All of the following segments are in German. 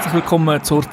herzlich willkommen zur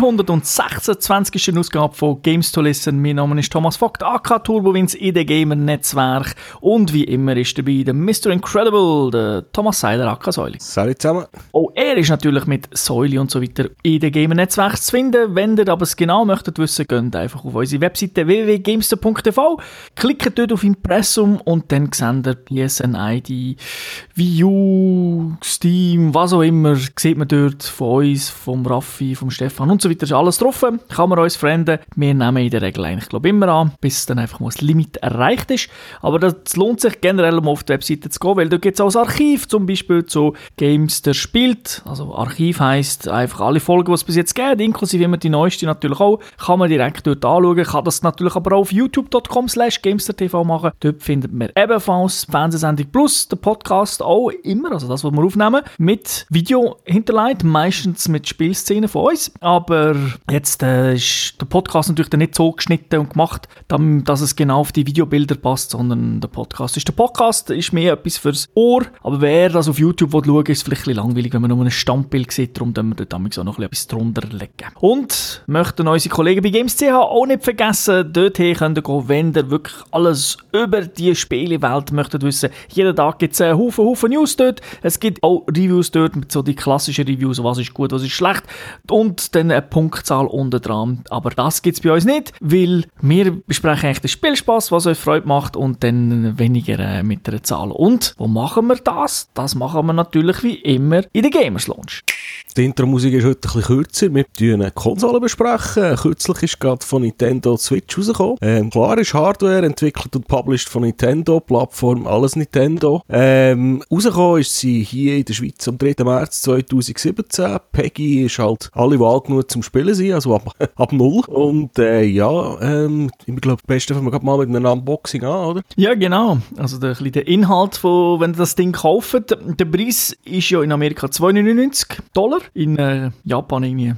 226. Ausgabe von Games to Listen. Mein Name ist Thomas Vogt, aka Turbowins in der Gamer-Netzwerk. Und wie immer ist dabei der Mr. Incredible, der Thomas Seiler, aka Säuli. Salut zusammen. Auch er ist natürlich mit Säuli und so weiter in der Gamer-Netzwerk zu finden. Wenn ihr aber es genau möchtet wissen, geht einfach auf unsere Webseite www.gamester.tv, klickt dort auf Impressum und dann seht ihr PSN-ID, Wii U, Steam, was auch immer, sieht man dort von uns, vom Raffi, vom Stefan und so weiter, ist alles drauf. Kann man uns frienden. Wir nehmen in der Regel eigentlich, glaube ich, immer an, bis dann einfach mal das Limit erreicht ist. Aber das lohnt sich generell, um auf die Webseite zu gehen, weil da gibt es auch ein Archiv, zum Beispiel zu Games, der spielt. Also Archiv heisst einfach alle Folgen, die es bis jetzt gibt, inklusive immer die neueste natürlich auch, kann man direkt dort anschauen. Kann das natürlich aber auch auf youtube.com/gamester.tv machen. Dort findet man ebenfalls die Fernsehsendung plus den Podcast auch immer, also das, was wir aufnehmen, mit Video hinterlegt, meistens mit Spielszenen von uns. Aber jetzt ist der Podcast natürlich nicht so geschnitten und gemacht, dass es genau auf die Videobilder passt, sondern der Podcast ist mehr etwas fürs Ohr. Aber wer das auf YouTube schauen will, ist vielleicht ein bisschen langweilig, wenn man nur ein Standbild sieht. Darum können wir dort auch noch etwas drunter legen. Und möchten unsere Kollegen bei Games.ch auch nicht vergessen, dorthin könnt ihr gehen, wenn ihr wirklich alles über die Spielewelt möchtet wissen. Jeden Tag gibt es einen Haufen News dort. Es gibt auch Reviews dort, mit so die klassischen Reviews, was ist gut, was ist schlecht. Und dann eine Punktzahl unten dran. Aber das gibt es bei uns nicht, weil wir besprechen eigentlich den Spielspaß, was euch Freude macht und dann weniger mit einer Zahl. Und wo machen wir das? Das machen wir natürlich wie immer in der Gamers Lounge. Die Intro-Musik ist heute ein bisschen kürzer. Wir besprechen eine Konsole. Kürzlich ist gerade von Nintendo Switch rausgekommen. Klar ist Hardware, entwickelt und published von Nintendo, Plattform, alles Nintendo. Rausgekommen ist sie hier in der Schweiz am 3. März 2017. Peggy ist halt alle Wahl genug zum Spielen sein, also ab 0. Und ich glaube, am besten fangen wir mal mit einem Unboxing an, oder? Ja, genau. Also der Inhalt, von, wenn ihr das Ding kauft, der Preis ist ja in Amerika $2,99. In Japan irgendwie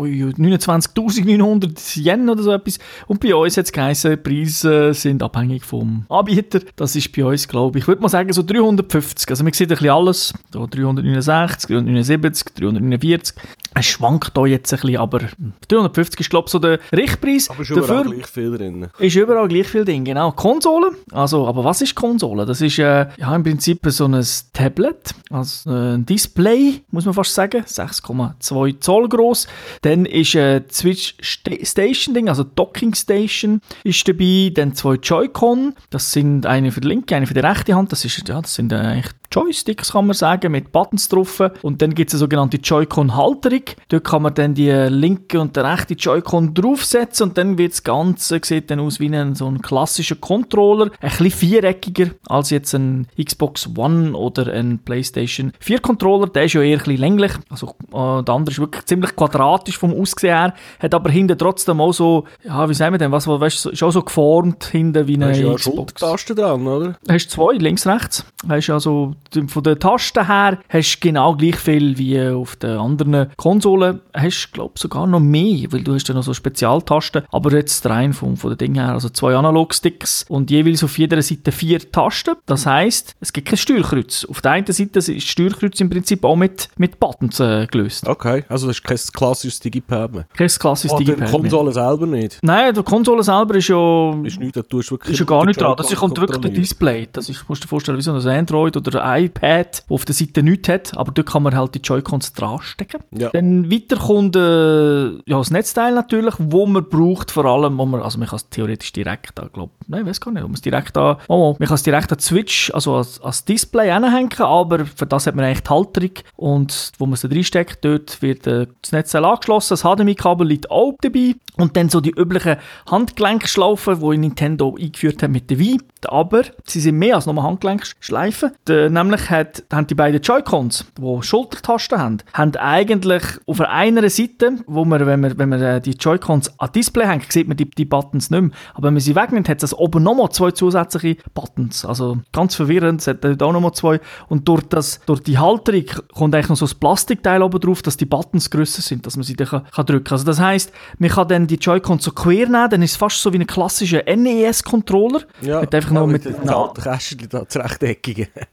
29.900 Yen oder so etwas. Und bei uns hat es geheißen, die Preise sind abhängig vom Anbieter. Das ist bei uns, glaube ich, würde mal sagen, so 350. Also man sieht ein bisschen alles. So 369, 379, 349. Es schwankt hier jetzt ein bisschen, aber 350 ist, glaube ich, so der Richtpreis. Aber ist überall gleich viel drin. Ist überall gleich viel drin, genau. Konsole, also, aber was ist Konsole? Das ist im Prinzip so ein Tablet, also ein Display, muss man fast sagen, 6,2 Zoll groß. Dann ist ein Switch Station Ding, also Docking Station ist dabei. Dann 2 Joy-Con, das sind eine für die linke, eine für die rechte Hand. Das sind eigentlich Joysticks, kann man sagen, mit Buttons drauf. Und dann gibt es eine sogenannte Joy-Con-Halterung. Dort kann man dann die linke und die rechte Joy-Con draufsetzen und dann wird das Ganze, sieht dann aus wie so ein klassischer Controller. Ein bisschen viereckiger als jetzt ein Xbox One oder ein PlayStation 4 Controller. Der ist ja eher ein bisschen länglich. Also der andere ist wirklich ziemlich quadratisch vom Aussehen her. Hat aber hinten trotzdem auch so, ja, wie sagen wir denn, ist auch so geformt hinten wie eine Xbox. Xbox. Du hast ja Tasten dran, oder? Hast 2, links, rechts. Hast also von den Tasten her hast du genau gleich viel wie auf den anderen Konsolen. Hast, glaube ich, sogar noch mehr, weil du hast ja noch so Spezialtasten. Aber jetzt rein von den Dingen her, also 2 Analog-Sticks und jeweils auf jeder Seite 4 Tasten. Das heisst, es gibt kein Steuerkreuz. Auf der einen Seite ist das Steuerkreuz im Prinzip auch mit Buttons gelöst. Okay, also das ist kein klassisches Digipad mehr. Kein klassisches Digipad mehr. Die Konsole selber nicht? Nein, die Konsole selber ist ja... Ist nichts, da tust du wirklich... Ist ja gar nicht dran. Das kommt wirklich der Display. Das ist, musst du dir vorstellen, wie so ein Android oder ein iPad, das auf der Seite nichts hat, aber dort kann man halt die Joy-Cons dran stecken. Ja. Dann weiter kommt das Netzteil natürlich, wo man braucht, vor allem, also man kann es theoretisch direkt an, man kann es direkt an die Switch, also als Display anhängen, aber für das hat man eigentlich die Halterung und wo man es da reinsteckt, dort wird das Netzteil angeschlossen, das HDMI-Kabel liegt auch dabei und dann so die üblichen Handgelenkschlaufen, die Nintendo eingeführt hat mit der Wii, aber sie sind mehr als nur Handgelenkschleifen. Nämlich haben die beiden Joy-Cons, die Schultertasten haben eigentlich auf einer Seite, wo man, wenn man die Joy-Cons an Display hängt, sieht man die Buttons nicht mehr. Aber wenn man sie wegnimmt, hat es oben nochmal 2 zusätzliche Buttons. Also ganz verwirrend, es hat da nochmal 2. Und durch die Halterung kommt eigentlich noch so ein Plastikteil oben drauf, dass die Buttons grösser sind, dass man sie dann kann drücken. Also das heisst, man kann dann die Joy-Cons so quer nehmen, dann ist es fast so wie ein klassischer NES-Controller. Ja, mit einfach noch mit den Kästchen da, das Rechteckige. Genau,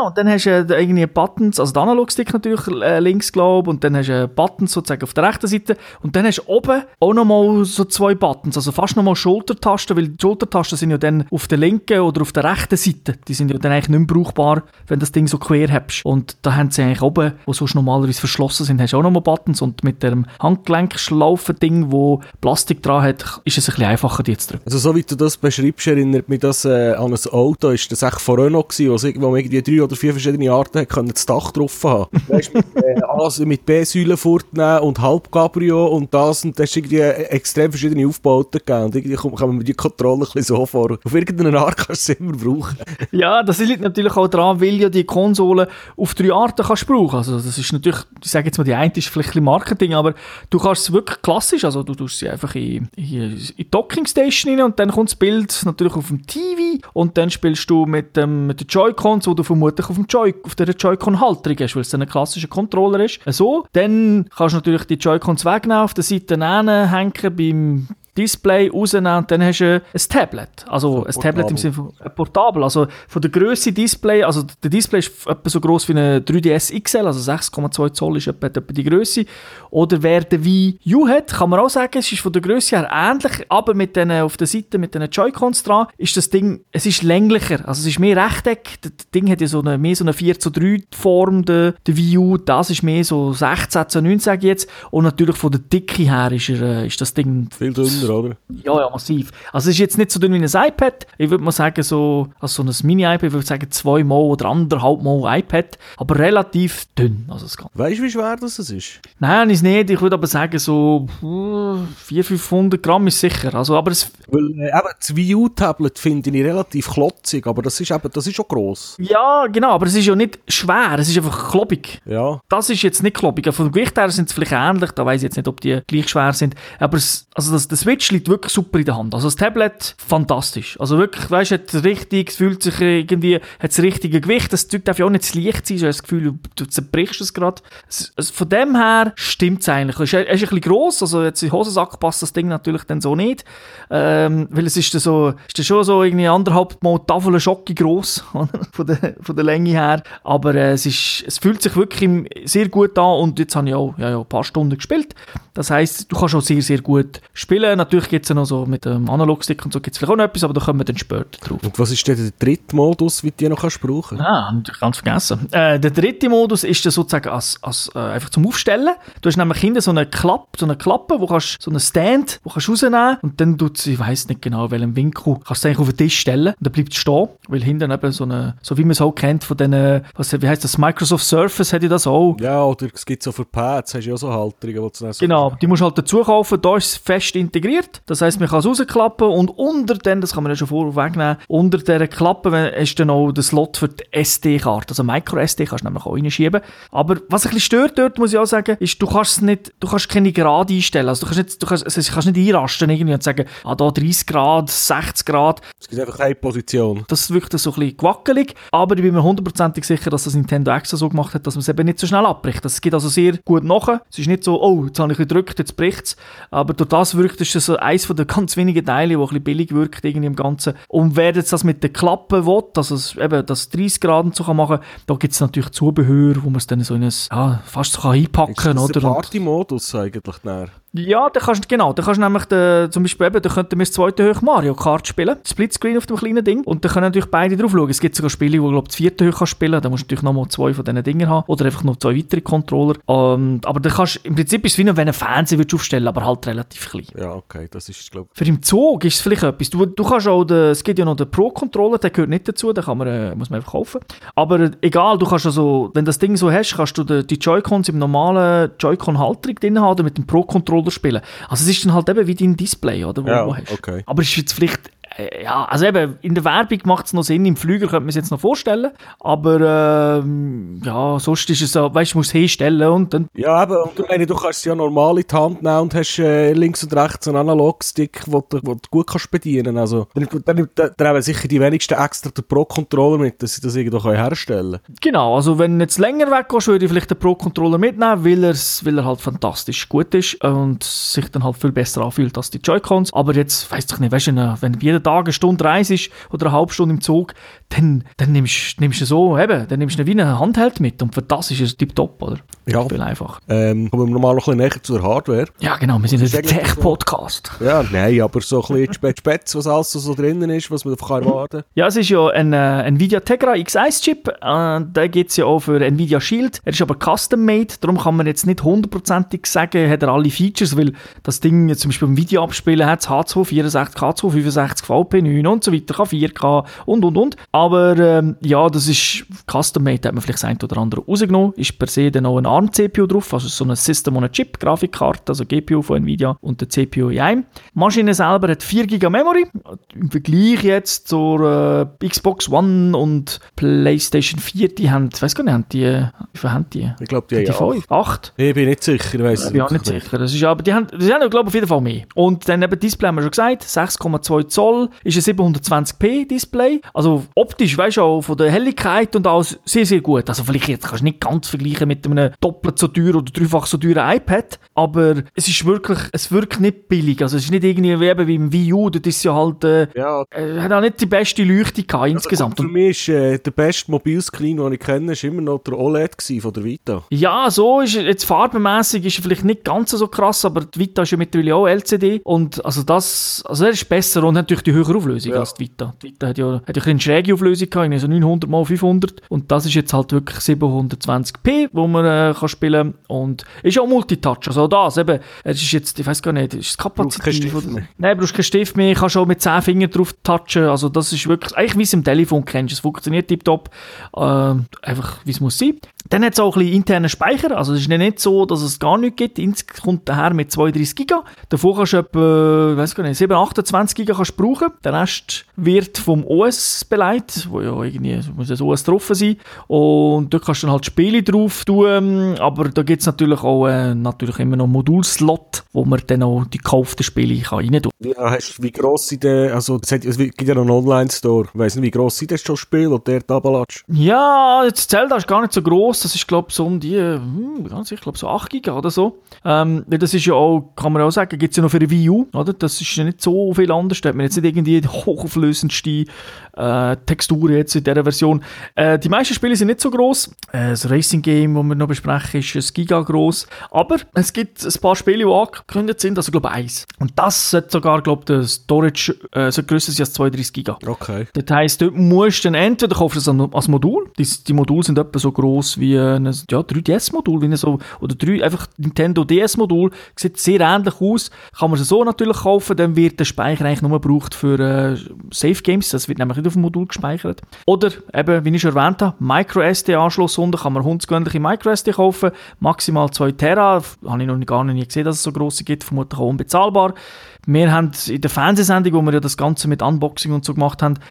und dann hast du irgendwie Buttons, also der Analogstick natürlich links, glaube ich, und dann hast du Buttons sozusagen auf der rechten Seite und dann hast du oben auch nochmal so 2 Buttons, also fast nochmal Schultertasten, weil die Schultertasten sind ja dann auf der linken oder auf der rechten Seite, die sind ja dann eigentlich nicht mehr brauchbar, wenn du das Ding so quer hast. Und da haben sie eigentlich oben, wo sonst normalerweise verschlossen sind, hast du auch nochmal Buttons und mit dem Handgelenkschlaufen-Ding, wo Plastik dran hat, ist es ein bisschen einfacher, die zu drücken. Also so wie du das beschreibst, erinnert mich das an ein Auto, ist das echt von Renault gewesen, wo man irgendwie 3 oder 4 verschiedene Arten hat, das Dach drauf haben. Weißt du, mit B-Säulen fortnehmen und Halbcabrio und das und das ist irgendwie extrem verschiedene Aufbauten gegeben. Und irgendwie kann man mir die Kontrolle ein bisschen so vor. Auf irgendeine Art kannst du es immer brauchen. Ja, das liegt natürlich auch daran, weil ja die Konsole auf 3 Arten kannst brauchen. Also das ist natürlich, ich sage jetzt mal, die eine ist vielleicht ein bisschen Marketing, aber du kannst es wirklich klassisch, also du tust sie einfach in die Docking Station rein und dann kommt das Bild natürlich auf dem TV und dann spielst du mit den Joy-Cons, wo du vermutlich auf der Joy-Con-Halterung hast, weil es dann ein klassischer Controller ist. So, dann kannst du natürlich die Joy-Cons wegnehmen, auf der Seite hängen, beim Display rausnehmen und dann hast du ein Tablet. Also ein Tablet im Sinne von portabel. Also von der Grösse Display, also der Display ist etwa so gross wie eine 3DS XL, also 6,2 Zoll ist etwa die Grösse. Oder wer den Wii U hat, kann man auch sagen, es ist von der Grösse her ähnlich, aber mit den, auf der Seite mit den Joy-Cons dran, ist das Ding, es ist länglicher, also es ist mehr Rechteck. Das Ding hat ja mehr so eine 4:3 Form, der Wii U, das ist mehr so 16:9, sage ich jetzt. Und natürlich von der Dicke her ist das Ding viel dünner, oder? Ja, massiv. Also es ist jetzt nicht so dünn wie ein iPad. Ich würde mal sagen, so ein Mini-iPad, ich würde sagen 2 Mal oder 1,5 Mal iPad, aber relativ dünn. Also weißt du, wie schwer das ist? Nein, ist nicht. Ich würde aber sagen, so 400-500 Gramm ist sicher. Also, aber weil das Wii U-Tablet finde ich relativ klotzig, aber das ist schon gross. Ja, genau, aber es ist ja nicht schwer, es ist einfach klobig. Ja. Das ist jetzt nicht klobig. Von dem Gewicht her sind es vielleicht ähnlich, da weiss ich jetzt nicht, ob die gleich schwer sind. Aber der Switch liegt wirklich super in der Hand. Also das Tablet, fantastisch. Also wirklich, weißt du, es fühlt sich irgendwie, hat das richtige Gewicht. Das Zeug darf ja auch nicht zu leicht sein, so hast das Gefühl, du zerbrichst es gerade. Also von dem her stimmt es eigentlich. Es ist ein bisschen gross, also jetzt in den Hosensack passt das Ding natürlich dann so nicht. Weil es ist dann schon so irgendwie 1,5 Mal Tafel Schocke gross, von der Länge her. Aber es fühlt sich wirklich sehr gut an und jetzt habe ich auch ein paar Stunden gespielt. Das heisst, du kannst auch sehr, sehr gut spielen. Natürlich gibt es ja noch so mit dem Analogstick und so gibt es vielleicht auch noch etwas, aber da kommen wir dann später drauf. Und was ist denn der dritte Modus, wie du die noch brauchen kannst? Ah, habe ich ganz vergessen. Der dritte Modus ist dann sozusagen einfach zum Aufstellen. Du hast nämlich hinten so eine Klappe, wo kannst, so einen Stand, wo kannst rausnehmen und dann tut sie, ich weiss nicht genau, in welchem Winkel, kannst du eigentlich auf den Tisch stellen und dann bleibt es stehen, weil hinten eben so wie man es auch kennt von den, wie heisst das, Microsoft Surface hat ja das auch. Ja, oder es gibt so für Pads, hast du ja auch so Halterungen, wo du dann so genau, die musst du halt dazu kaufen, da ist es fest integriert, das heisst, man kann es rausklappen und unter den, das kann man ja schon vorwegnehmen, unter dieser Klappe hast du dann auch den Slot für die SD-Karte, also Micro-SD kannst du nämlich auch reinschieben. Aber was ein bisschen stört dort, muss ich auch sagen, ist, du kannst keine Gerade einstellen, also du kannst nicht einrasten irgendwie und sagen, da 30 Grad, 60 Grad. Es gibt einfach eine Position. Das wirkt so ein bisschen gewackelig, aber ich bin mir 100% sicher, dass das Nintendo extra so gemacht hat, dass man es eben nicht so schnell abbricht. Es geht also sehr gut nach. Es ist nicht so, oh, jetzt habe ich gedrückt, jetzt bricht es. Aber durch das wirkt es so eins von den ganz wenigen Teile, wo ein bisschen billig wirkt irgendwie im Ganzen. Und wer jetzt das mit den Klappen will, dass es eben das 30 Grad und so machen kann, da gibt es natürlich Zubehör, wo man es dann so in ein, fast so einpacken kann. Ist das ein Party-Modus eigentlich näher? Ja, da kannst du nämlich zum Beispiel eben, da könnten wir das zweite hoch Mario Kart spielen, Splitscreen auf dem kleinen Ding, und da können natürlich beide drauf schauen. Es gibt sogar Spiele, wo du das vierte hoch spielen kannst, da musst du natürlich nochmal 2 von diesen Dingen haben, oder einfach noch 2 weitere Controller. Aber da kannst, im Prinzip ist es wie wenn du einen Fernseher aufstellen, aber halt relativ klein. Ja, okay, das ist, glaube ich. Für im Zug ist es vielleicht etwas. Du kannst auch, es gibt ja noch den Pro-Controller, der gehört nicht dazu, den muss man einfach kaufen. Aber egal, du kannst also, wenn das Ding so hast, kannst du die Joy-Cons im normalen Joy-Con-Halterung drin haben oder mit dem Pro-Controller spielen. Also es ist dann halt eben wie dein Display, oder, wo du hast. Okay. Aber es ist jetzt vielleicht, ja, also eben, in der Werbung macht es noch Sinn, im Flüger könnte man es jetzt noch vorstellen, aber ja, sonst ist es so, weißt du, musst es hinstellen und dann... Ja, eben, und du kannst es ja normal in die Hand nehmen und hast links und rechts einen Analogstick, den du gut kannst bedienen. Also, dann haben sicher die wenigsten extra den Pro-Controller mit, dass sie das irgendwo herstellen können. Genau, also wenn du jetzt länger weggehst, würde ich vielleicht den Pro-Controller mitnehmen, weil er halt fantastisch gut ist und sich dann halt viel besser anfühlt als die Joy-Cons. Aber jetzt, weiss ich nicht, weißt du, wenn du jeden Tag Tag eine Stunde reist oder eine halbe Stunde im Zug, dann nimmst du so, eben, dann nimmst du wie eine Handheld mit und für das ist es tipptopp, oder? Ja. Viel einfach. Kommen wir nochmal noch ein bisschen näher zur Hardware. Ja, genau, wir sind ein Tech-Podcast. Ja, nein, aber so ein bisschen Spätz, was alles so drinnen ist, was man davon erwarten kann. Ja, es ist ja ein Nvidia Tegra X1-Chip. Da gibt es ja auch für Nvidia Shield. Er ist aber custom-made, darum kann man jetzt nicht 100%ig sagen, hat er alle Features, weil das Ding zum Beispiel beim Video abspielen hat, H2, 64K2, 65 VP9 und so weiter, kann 4K und. Aber ja, das ist custom-made, hat man vielleicht das eine oder andere rausgenommen. Ist per se dann auch ein ARM-CPU drauf, also so ein System-on-a-Chip-Grafikkarte, also GPU von Nvidia und der CPU in einem. Die Maschine selber hat 4 GB Memory. Im Vergleich jetzt zur Xbox One und PlayStation 4, die haben, ich weiss gar nicht, wie viel haben die? Ich glaube, die haben 8. Ich bin nicht sicher, ich weiss Ich bin auch nicht sicher. Das ist, aber die haben glaube ich, auf jeden Fall mehr. Und dann eben Display haben wir schon gesagt, 6,2 Zoll, ist ein 720p Display. Also optisch, weißt du, auch von der Helligkeit und alles sehr, sehr gut. Also vielleicht jetzt kannst du nicht ganz vergleichen mit einem doppelt so teuren oder dreifach so teuren iPad, aber es wirkt nicht billig. Also es ist nicht irgendwie wie im Wii U, das ist ja halt, hat auch nicht die beste Leuchte gehabt insgesamt. Also für mich ist der beste Mobilscreen, den ich kenne, ist immer noch der OLED von der Vita. Ja, so ist jetzt farbenmässig ist er vielleicht nicht ganz so krass, aber die Vita ist ja mittlerweile auch LCD und also er ist besser und hat natürlich die höhere Auflösung als die Vita. Die Vita hat ja eine schräge Auflösung gehabt, so 900x500 und das ist jetzt halt wirklich 720p, wo man kann spielen und ist auch Multitouch, also auch das eben, es ist jetzt, ich weiß gar nicht, ist es kapazitiv? Nein, du brauchst keinen Stift mehr, kannst auch mit 10 Fingern drauf touchen, also das ist wirklich, eigentlich wie es im Telefon kennst, es funktioniert tiptop, einfach wie es muss sein. Dann hat es auch ein bisschen internen Speicher, also es ist nicht so, dass es gar nichts gibt, insgesamt kommt daher mit 32 GB, davon kannst du etwa, weiß gar nicht, 7, 28 GB kannst du brauchen, der Rest wird vom OS beleidigt, wo ja irgendwie muss das OS drauf sein und dort kannst du dann halt Spiele drauf tun, aber da gibt es natürlich auch natürlich immer noch Modulslot, wo man dann auch die gekauften Spiele rein tun kann. Ja, wie gross sind die, also es gibt ja noch einen Online-Store, ich weiss nicht, wie gross sind das schon Spiele oder der Tabalatsch? Ja, das Zelda ist gar nicht so gross, das ist glaube ich so um die, ich glaube so 8 GB oder so. Das ist ja auch, kann man auch sagen, gibt es ja noch für die Wii U, oder? Das ist ja nicht so viel anders, da hat man jetzt nicht irgendwie die hochauflösendste Textur jetzt in dieser Version. Die meisten Spiele sind nicht so gross. Das Racing-Game, das wir noch besprechen, ist 1 Giga gross. Aber es gibt ein paar Spiele, die angekündigt sind, also glaube ich 1. Und das sollte sogar, glaube ich, der Storage grösser sein als 32 Giga. Okay. Das heisst, dort musst du dann entweder kaufst du es als Modul. Die Module sind etwa so gross wie ein 3DS-Modul, oder einfach Nintendo DS-Modul. Sieht sehr ähnlich aus. Kann man es so natürlich kaufen, dann wird der Speicher eigentlich nur gebraucht für Safe Games. Das wird nämlich nicht auf dem Modul gespeichert. Oder eben, wie ich schon erwähnt habe, Micro-SD-Anschluss unten kann man hundsgewöhnliche Micro-SD kaufen. Maximal 2 Tera. Habe ich noch gar nicht gesehen, dass es so grosse gibt. Vermutlich auch unbezahlbar. Wir haben in der Fernsehsendung, wo wir ja das Ganze mit Unboxing und so gemacht haben,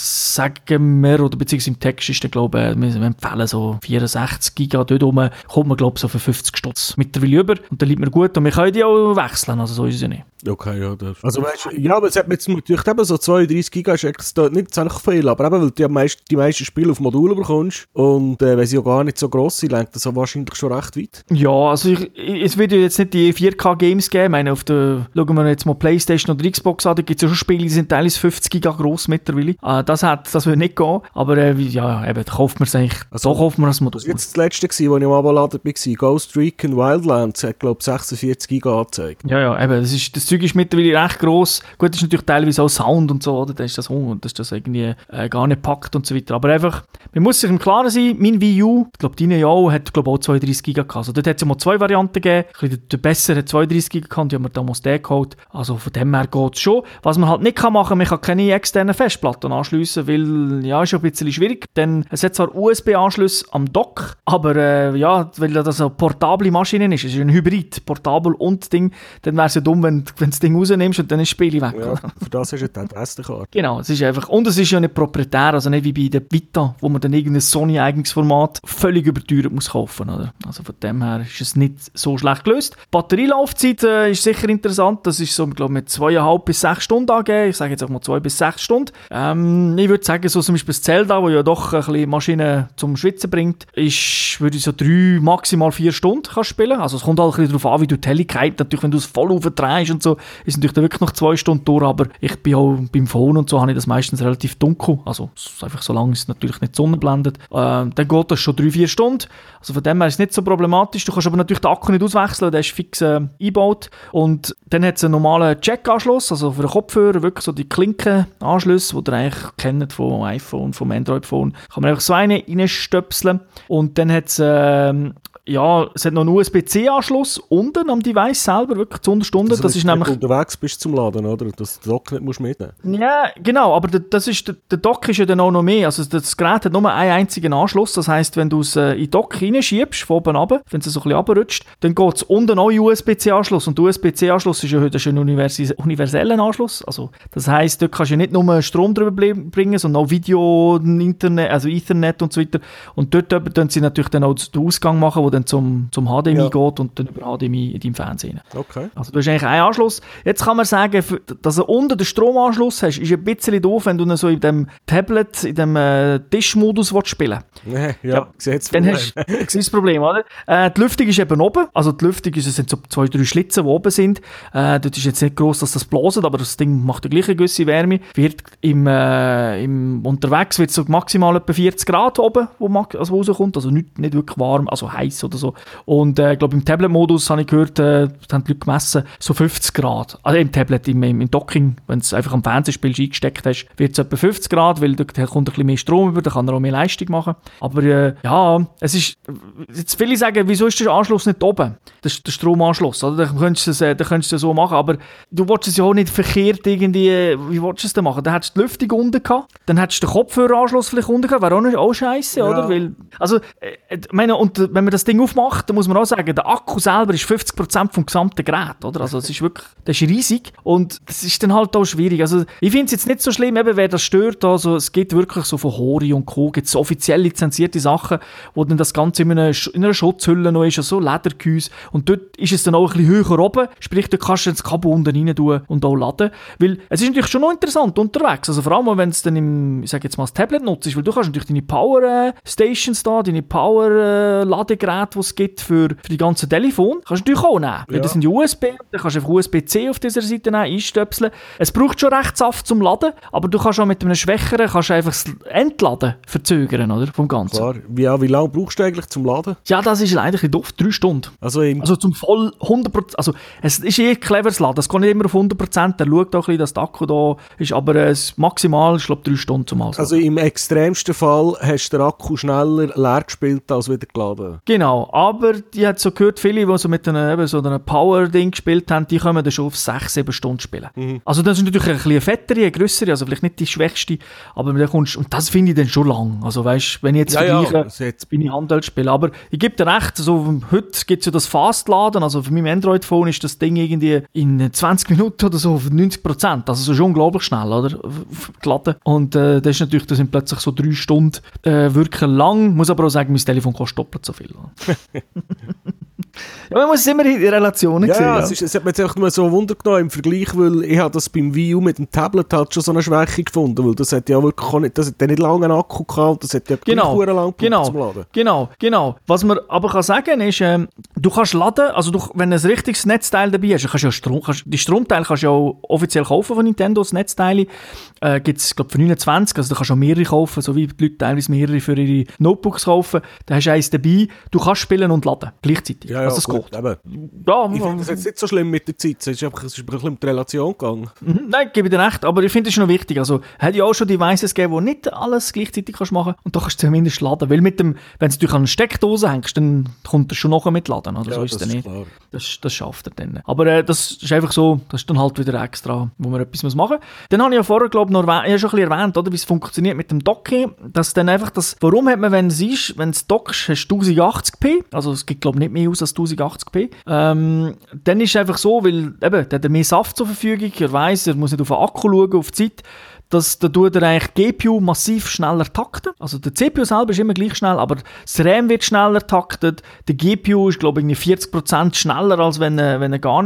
sagen wir, oder beziehungsweise im Text ist der, glaube ich, wir empfehlen so 64 Giga, dort rum kommt man, glaube ich, so für 50 Stutz mittlerweile über und dann liegt mir gut und wir können die auch wechseln, also so ist es ja nicht. Okay, ja. Also weißt du, ja, aber es hat mir jetzt natürlich eben so 32 Giga ist nicht ziemlich viel, aber eben, weil du die meisten Spiele auf Module bekommst und wenn sie ja gar nicht so gross sind, lenkt das auch wahrscheinlich schon recht weit. Ja, also es wird ja jetzt nicht die 4K-Games geben, ich meine, schauen wir jetzt mal PlayStation oder Xbox an, da gibt es ja schon Spiele, die sind teilweise 50 Giga gross mittlerweile. Das würde nicht gehen, aber ja, eben, da kauft man es eigentlich, also, so kauft man das Modul. Das war jetzt das letzte, als ich am Abladen war, Ghost Recon Wildlands, hat glaube ich 46 Giga angezeigt. Ja, eben, das Zeug ist mittlerweile recht gross. Gut, das ist natürlich teilweise auch Sound und so, oder? Da ist das irgendwie gar nicht packt und so weiter. Aber einfach, man muss sich im Klaren sein, mein Wii U, ich glaube, deine ja auch, hat glaube auch 32 Giga gehabt. Also dort hat es ja mal 2 Varianten gegeben. Der bessere hat 32 Giga gehabt, die haben wir damals den geholt. Also von dem her geht es schon. Was man halt nicht machen kann, man kann keine externen Festplatten anschliessen, weil, ja, ist ja ein bisschen schwierig. Denn es hat zwar USB-Anschlüsse am Dock, aber ja, weil das eine portable Maschine ist, es ist ein Hybrid, portabel und Ding, dann wäre es ja dumm, wenn du das Ding rausnimmst und dann ist das Spiel weg. Ja, für das ist ja die SD-Karte. Genau, es ist einfach, und es ist ja nicht proprietär, also nicht wie bei der Vita, wo man dann irgendein Sony-eigenes Format völlig überteuert muss kaufen, oder? Also von dem her ist es nicht so schlecht gelöst. Die Batterielaufzeit ist sicher interessant, das ist so, glaube ich, mit 2,5 bis 6 Stunden angegeben. Ich sage jetzt auch mal 2 bis 6 Stunden. Ich würde sagen, so zum Beispiel das Zelda, wo ja doch ein bisschen Maschinen zum Schwitzen bringt, würde ich so 3, maximal 4 Stunden spielen. Also es kommt halt ein bisschen darauf an, wie du die Helligkeit, natürlich wenn du es voll aufdrehst und so, ist natürlich dann wirklich noch 2 Stunden durch, aber ich ich bin auch beim Phone und so, habe ich das meistens relativ dunkel, also einfach solange es natürlich nicht sonnenblendet. Dann geht das schon 3-4 Stunden, also von dem her ist es nicht so problematisch. Du kannst aber natürlich den Akku nicht auswechseln, der ist fix eingebaut. Und dann hat es einen normalen Jack-Anschluss, also für den Kopfhörer, wirklich so die Klinkenanschlüsse, die ihr eigentlich kennt vom iPhone, vom Android-Phone. Kann man einfach so einen reinstöpseln. Und dann hat es es hat noch einen USB-C-Anschluss unten am Device selber, wirklich zu Unterstunden. Also, das ist nämlich... Wenn du unterwegs bist zum Laden, oder? Dass du den Dock nicht musst mitnehmen. Ja, genau, aber der Dock ist ja dann auch noch mehr. Also das Gerät hat nur einen einzigen Anschluss. Das heisst, wenn du es in den Dock reinschiebst, von oben runter, wenn es so ein bisschen runterrutscht, dann geht es unten auch in USB-C-Anschluss. Und der USB-C-Anschluss ist ja heute ein universeller Anschluss. Also das heisst, dort kannst du ja nicht nur Strom drüber bringen, sondern auch Video, Internet, also Ethernet und so weiter. Und dort können sie natürlich dann auch den Ausgang machen, wo dann zum HDMI geht und dann über HDMI in deinem Fernsehen. Okay. Also du hast eigentlich einen Anschluss. Jetzt kann man sagen, dass du unten den Stromanschluss hast, ist ein bisschen doof, wenn du ihn so in dem Tablet, in dem Tischmodus spielen willst. Ja, siehst dann hast du das Problem, oder? Die Lüftung ist eben oben. Also die Lüftung es sind so 2-3 Schlitze, die oben sind. Dort ist jetzt nicht gross, dass das blaset, aber das Ding macht die gleiche gewisse Wärme. Wird unterwegs wird es so maximal etwa 40 Grad oben, wo rauskommt. Also nicht wirklich warm, also heiß oder so. Und ich glaube, im Tablet-Modus habe ich gehört, haben die Leute gemessen, so 50 Grad. Also im Tablet, im Docking, wenn du es einfach am Fernsehspiel eingesteckt hast, wird es etwa 50 Grad, weil da kommt ein bisschen mehr Strom über, da kann er auch mehr Leistung machen. Aber es ist, jetzt viele sagen, wieso ist der Anschluss nicht oben? Das ist der Stromanschluss, oder? Dann könntest du es so machen, aber du willst es ja auch nicht verkehrt irgendwie, wie willst du es denn machen? Dann hättest du die Lüftung unten gehabt, dann hättest du den Kopfhöreranschluss vielleicht unten gehabt, wäre auch scheiße, oder? Weil, also, und wenn man das Ding aufmacht, dann muss man auch sagen, der Akku selber ist 50% vom gesamten Gerät, oder? Also es ist wirklich, das ist riesig und das ist dann halt auch schwierig. Also ich finde es jetzt nicht so schlimm, eben, wer das stört, also es gibt wirklich so von Hori und Co. gibt es so offiziell lizenzierte Sachen, wo dann das Ganze in einer Schutzhülle noch ist, also so Ledergehäuse und dort ist es dann auch ein bisschen höher oben, sprich, da kannst du das Kabel unten rein tun und auch laden, weil es ist natürlich schon noch interessant unterwegs, also vor allem, wenn es dann ich sage jetzt mal das Tablet nutzt, weil du kannst natürlich deine Power Stations da, deine Power Ladegeräte, die es gibt für die ganzen Telefone, kannst du natürlich auch nehmen, weil das sind die USB, dann kannst du einfach USB-C auf dieser Seite nehmen, einstöpseln. Es braucht schon recht Saft zum Laden, aber du kannst auch mit einem schwächeren kannst einfach das Entladen verzögern, oder, vom Ganzen. Klar. Wie lange brauchst du eigentlich zum Laden? Ja, das ist leider ein bisschen doof, 3 Stunden. Also zum voll 100%, also es ist cleveres Laden, es geht nicht immer auf 100%, der schaut auch ein bisschen, dass der Akku da ist, aber maximal, ich glaube, 3 Stunden zum Ausladen. Also im extremsten Fall hast du den Akku schneller leer gespielt als wieder geladen. Genau, aber ich habe so gehört, viele, die so mit einem Power-Ding gespielt haben, die können dann schon auf 6-7 Stunden spielen. Mhm. Also das ist natürlich ein bisschen eine fettere, eine grössere, also vielleicht nicht die schwächste, aber dann kommst, und das finde ich dann schon lang. Also weißt, wenn ich jetzt vergleiche, bin ich Handheld spielen. Aber ich gebe dir recht, also heute gibt es ja das Fast-Laden, also für mein Android-Phone ist das Ding irgendwie in 20 Minuten oder so auf 90%, also so schon unglaublich schnell, oder? Geladen. Und das ist natürlich, das sind plötzlich so 3 Stunden wirklich lang. Muss aber auch sagen, mein Telefon kostet doppelt so viel. Ja, man muss es immer in Relationen sehen. Ja, es hat mir jetzt einfach nur so Wunder genommen im Vergleich, weil ich habe das beim Wii U mit dem Tablet halt schon so eine Schwäche gefunden, weil das hat ja wirklich auch nicht, das hat ja nicht lange einen Akku gehabt, das hat ja lang zum Laden. Genau. Was man aber kann sagen ist, du kannst laden, also wenn du ein richtiges Netzteil dabei hast, kannst du ja die Stromteile kannst du ja auch offiziell kaufen von Nintendo, das Netzteile. Gibt es, glaube ich, für 29, also da kannst du auch mehrere kaufen, so wie die Leute teilweise mehrere für ihre Notebooks kaufen. Da hast du eins dabei, du kannst spielen und laden, gleichzeitig. Ja, das geht. Ich finde das jetzt nicht so schlimm mit der Zeit, es ist ein bisschen um die Relation gegangen. Nein, gebe ich dir recht, aber ich finde es noch wichtig. Also, es hat ja auch schon Devices gegeben, wo nicht alles gleichzeitig kannst machen und da kannst du zumindest laden, weil wenn du es durch eine Steckdose hängst, dann kommt das schon nachher mit laden, oder? So ist es dann nicht. Klar. Das schafft er dann. Aber das ist einfach so, das ist dann halt wieder extra, wo man etwas etwas machen muss. Dann habe ich ja vorher, glaube ich, noch ich habe schon ein bisschen erwähnt, oder, wie es funktioniert mit dem Docking. Dass dann einfach warum hat man, wenn es dockst, hast du 1080p, also es gibt, glaube ich, nicht mehr aus als 1080p. Dann ist es einfach so, weil eben, der hat mehr Saft zur Verfügung, er weiss, er muss nicht auf den Akku schauen, auf die Zeit. da tut er eigentlich die GPU massiv schneller takten. Also der CPU selber ist immer gleich schnell, aber das RAM wird schneller taktet. Der GPU ist, glaube ich, 40% schneller, als wenn er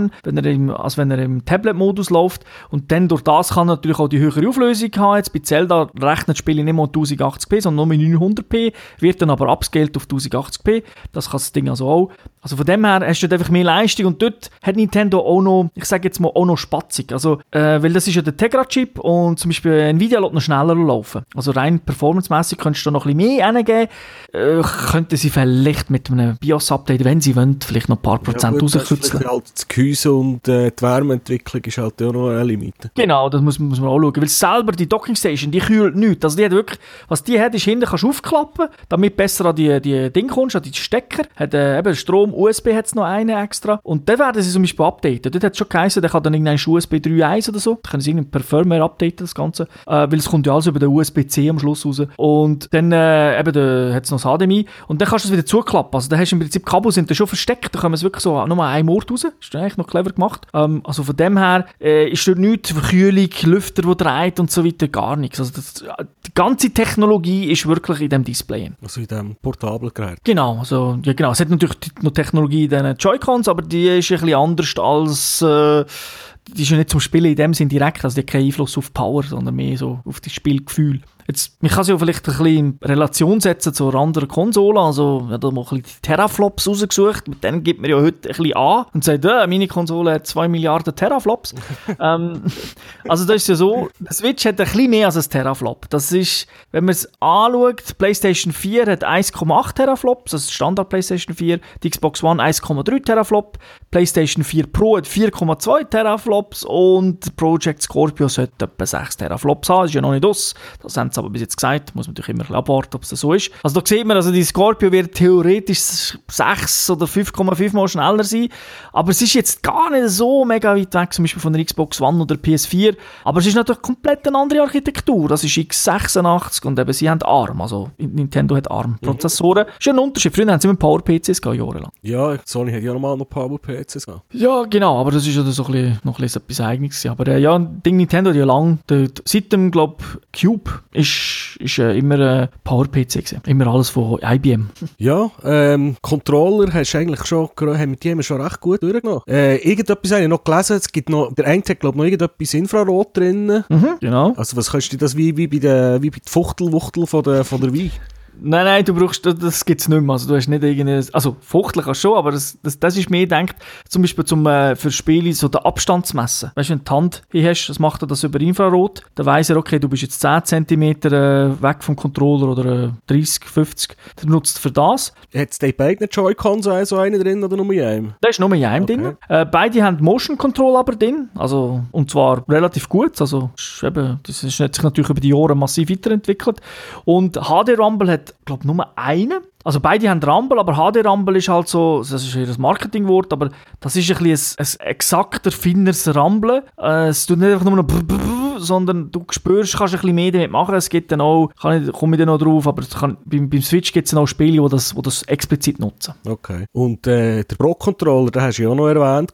im Tablet-Modus läuft. Und dann durch das kann er natürlich auch die höhere Auflösung haben. Jetzt bei Zelda rechnet das Spiel nicht mehr 1080p, sondern nur mit 900p, wird dann aber upscaled auf 1080p. Das kann das Ding also auch. Also von dem her hast du dort einfach mehr Leistung und dort hat Nintendo auch noch, ich sage jetzt mal, auch noch spatzig. Also, weil das ist ja der Tegra-Chip und zum Beispiel Nvidia lässt noch schneller laufen. Also rein performancemässig könntest du da noch ein bisschen mehr hingeben. Könnten sie vielleicht mit einem BIOS-Update, wenn sie wollen, vielleicht noch ein paar Prozent rauskürzeln. Halt das Gehäuse und die Wärmeentwicklung ist halt auch noch eine Limite. Genau, das muss man auch schauen. Weil selber die Dockingstation, die kühlt nichts. Also die hat wirklich, was die hat, ist hinten kannst du aufklappen, damit besser an die Ding kommst, an die Stecker. Hat eben Strom, USB hat es noch einen extra. Und dann werden sie zum Beispiel updaten. Dort hat es schon geheißen, der kann dann irgendein USB 3.1 oder so. Da können sie per Firmware updaten, das Ganze. Weil es kommt ja alles über den USB-C am Schluss raus. Und dann hat es noch das HDMI. Und dann kannst du es wieder zuklappen. Also da hast du im Prinzip, Kabel sind da schon versteckt. Da kommen es wirklich so nur an einem Ort raus. Das ist eigentlich noch clever gemacht. Also von dem her ist dort nichts, Verkühlung, Lüfter, die dreht und so weiter, gar nichts. Also die ganze Technologie ist wirklich in diesem Display. Also in diesem portablen Gerät. Genau, also, ja genau. Es hat natürlich noch Technologie in den Joy-Cons, aber die ist ein bisschen anders als... die ist ja nicht zum Spielen in dem Sinn direkt, also die hat keinen Einfluss auf Power, sondern mehr so auf das Spielgefühl. Jetzt, man kann sie ja vielleicht ein bisschen in Relation setzen zu anderen Konsolen, also ich habe da mal ein bisschen die Teraflops rausgesucht, mit denen gibt man ja heute ein bisschen an und sagt, meine Konsole hat 2 Milliarden Teraflops. Also das ist ja so, die Switch hat ein bisschen mehr als ein Teraflop. Das ist, wenn man es anschaut, die PlayStation 4 hat 1,8 Teraflops, das ist Standard PlayStation 4, die Xbox One 1,3 Teraflop, PlayStation 4 Pro hat 4,2 Teraflops und Project Scorpio sollte etwa 6 Teraflops haben, das ist ja noch nicht aus, das haben sie aber bis jetzt gesagt, muss man natürlich immer ein bisschen abwarten, ob es so ist. Also da sieht man, also die Scorpio wird theoretisch 6 oder 5,5 Mal schneller sein, aber es ist jetzt gar nicht so mega weit weg, zum Beispiel von der Xbox One oder PS4, aber es ist natürlich komplett eine andere Architektur, das ist x86 und eben sie haben ARM, also Nintendo hat ARM-Prozessoren. Das ist ja ein Unterschied, früher haben sie immer Power-PCs gehabt, jahrelang. Ja, Sony hat ja normal noch Power-PCs gehabt. Ja, genau, aber das ist ja so noch ein bisschen etwas Eigenes. Aber ja, Ding Nintendo hat ja lang, seit dem, glaube ich, Cube ist immer Power-PC gewesen. Immer alles von IBM. Ja, Controller hast du eigentlich schon, haben die haben schon recht gut durchgenommen. Irgendetwas habe ich noch gelesen, es gibt noch, der eine hat, glaube ich, noch irgendetwas Infrarot drin. Genau. Also was kannst du das wie bei der Fuchtelwuchtel von der Wii? Nein, du brauchst, das gibt's nicht mehr. Also du hast nicht irgendeine, also Fuchteln kannst du schon, aber das ist mehr gedacht, zum Beispiel für Spiele so den Abstand zu messen. Weißt du, wenn du die Hand hier hast, das macht er das über Infrarot, dann weiss er, okay, du bist jetzt 10 cm weg vom Controller oder 30, 50, der nutzt für das. Hat es die beiden Joy-Cons so einen drin oder nur in einem? Da ist nur in einem drin. Beide haben Motion Control aber drin, also, und zwar relativ gut, also das ist sich natürlich über die Jahre massiv weiterentwickelt. Und HD Rumble hat, glaube ich, nur einen. Also beide haben Rumble, aber HD Rumble ist halt so, das ist ihr Marketingwort, aber das ist ein bisschen ein exakter, feines Rumblen. Es tut nicht einfach nur noch sondern du spürst, kannst ein bisschen mehr damit machen. Es gibt dann auch, komme ich dann noch drauf, aber beim Switch gibt es dann auch Spiele, die das explizit nutzen. Okay. Und der Pro-Controller, den hast du ja auch noch erwähnt.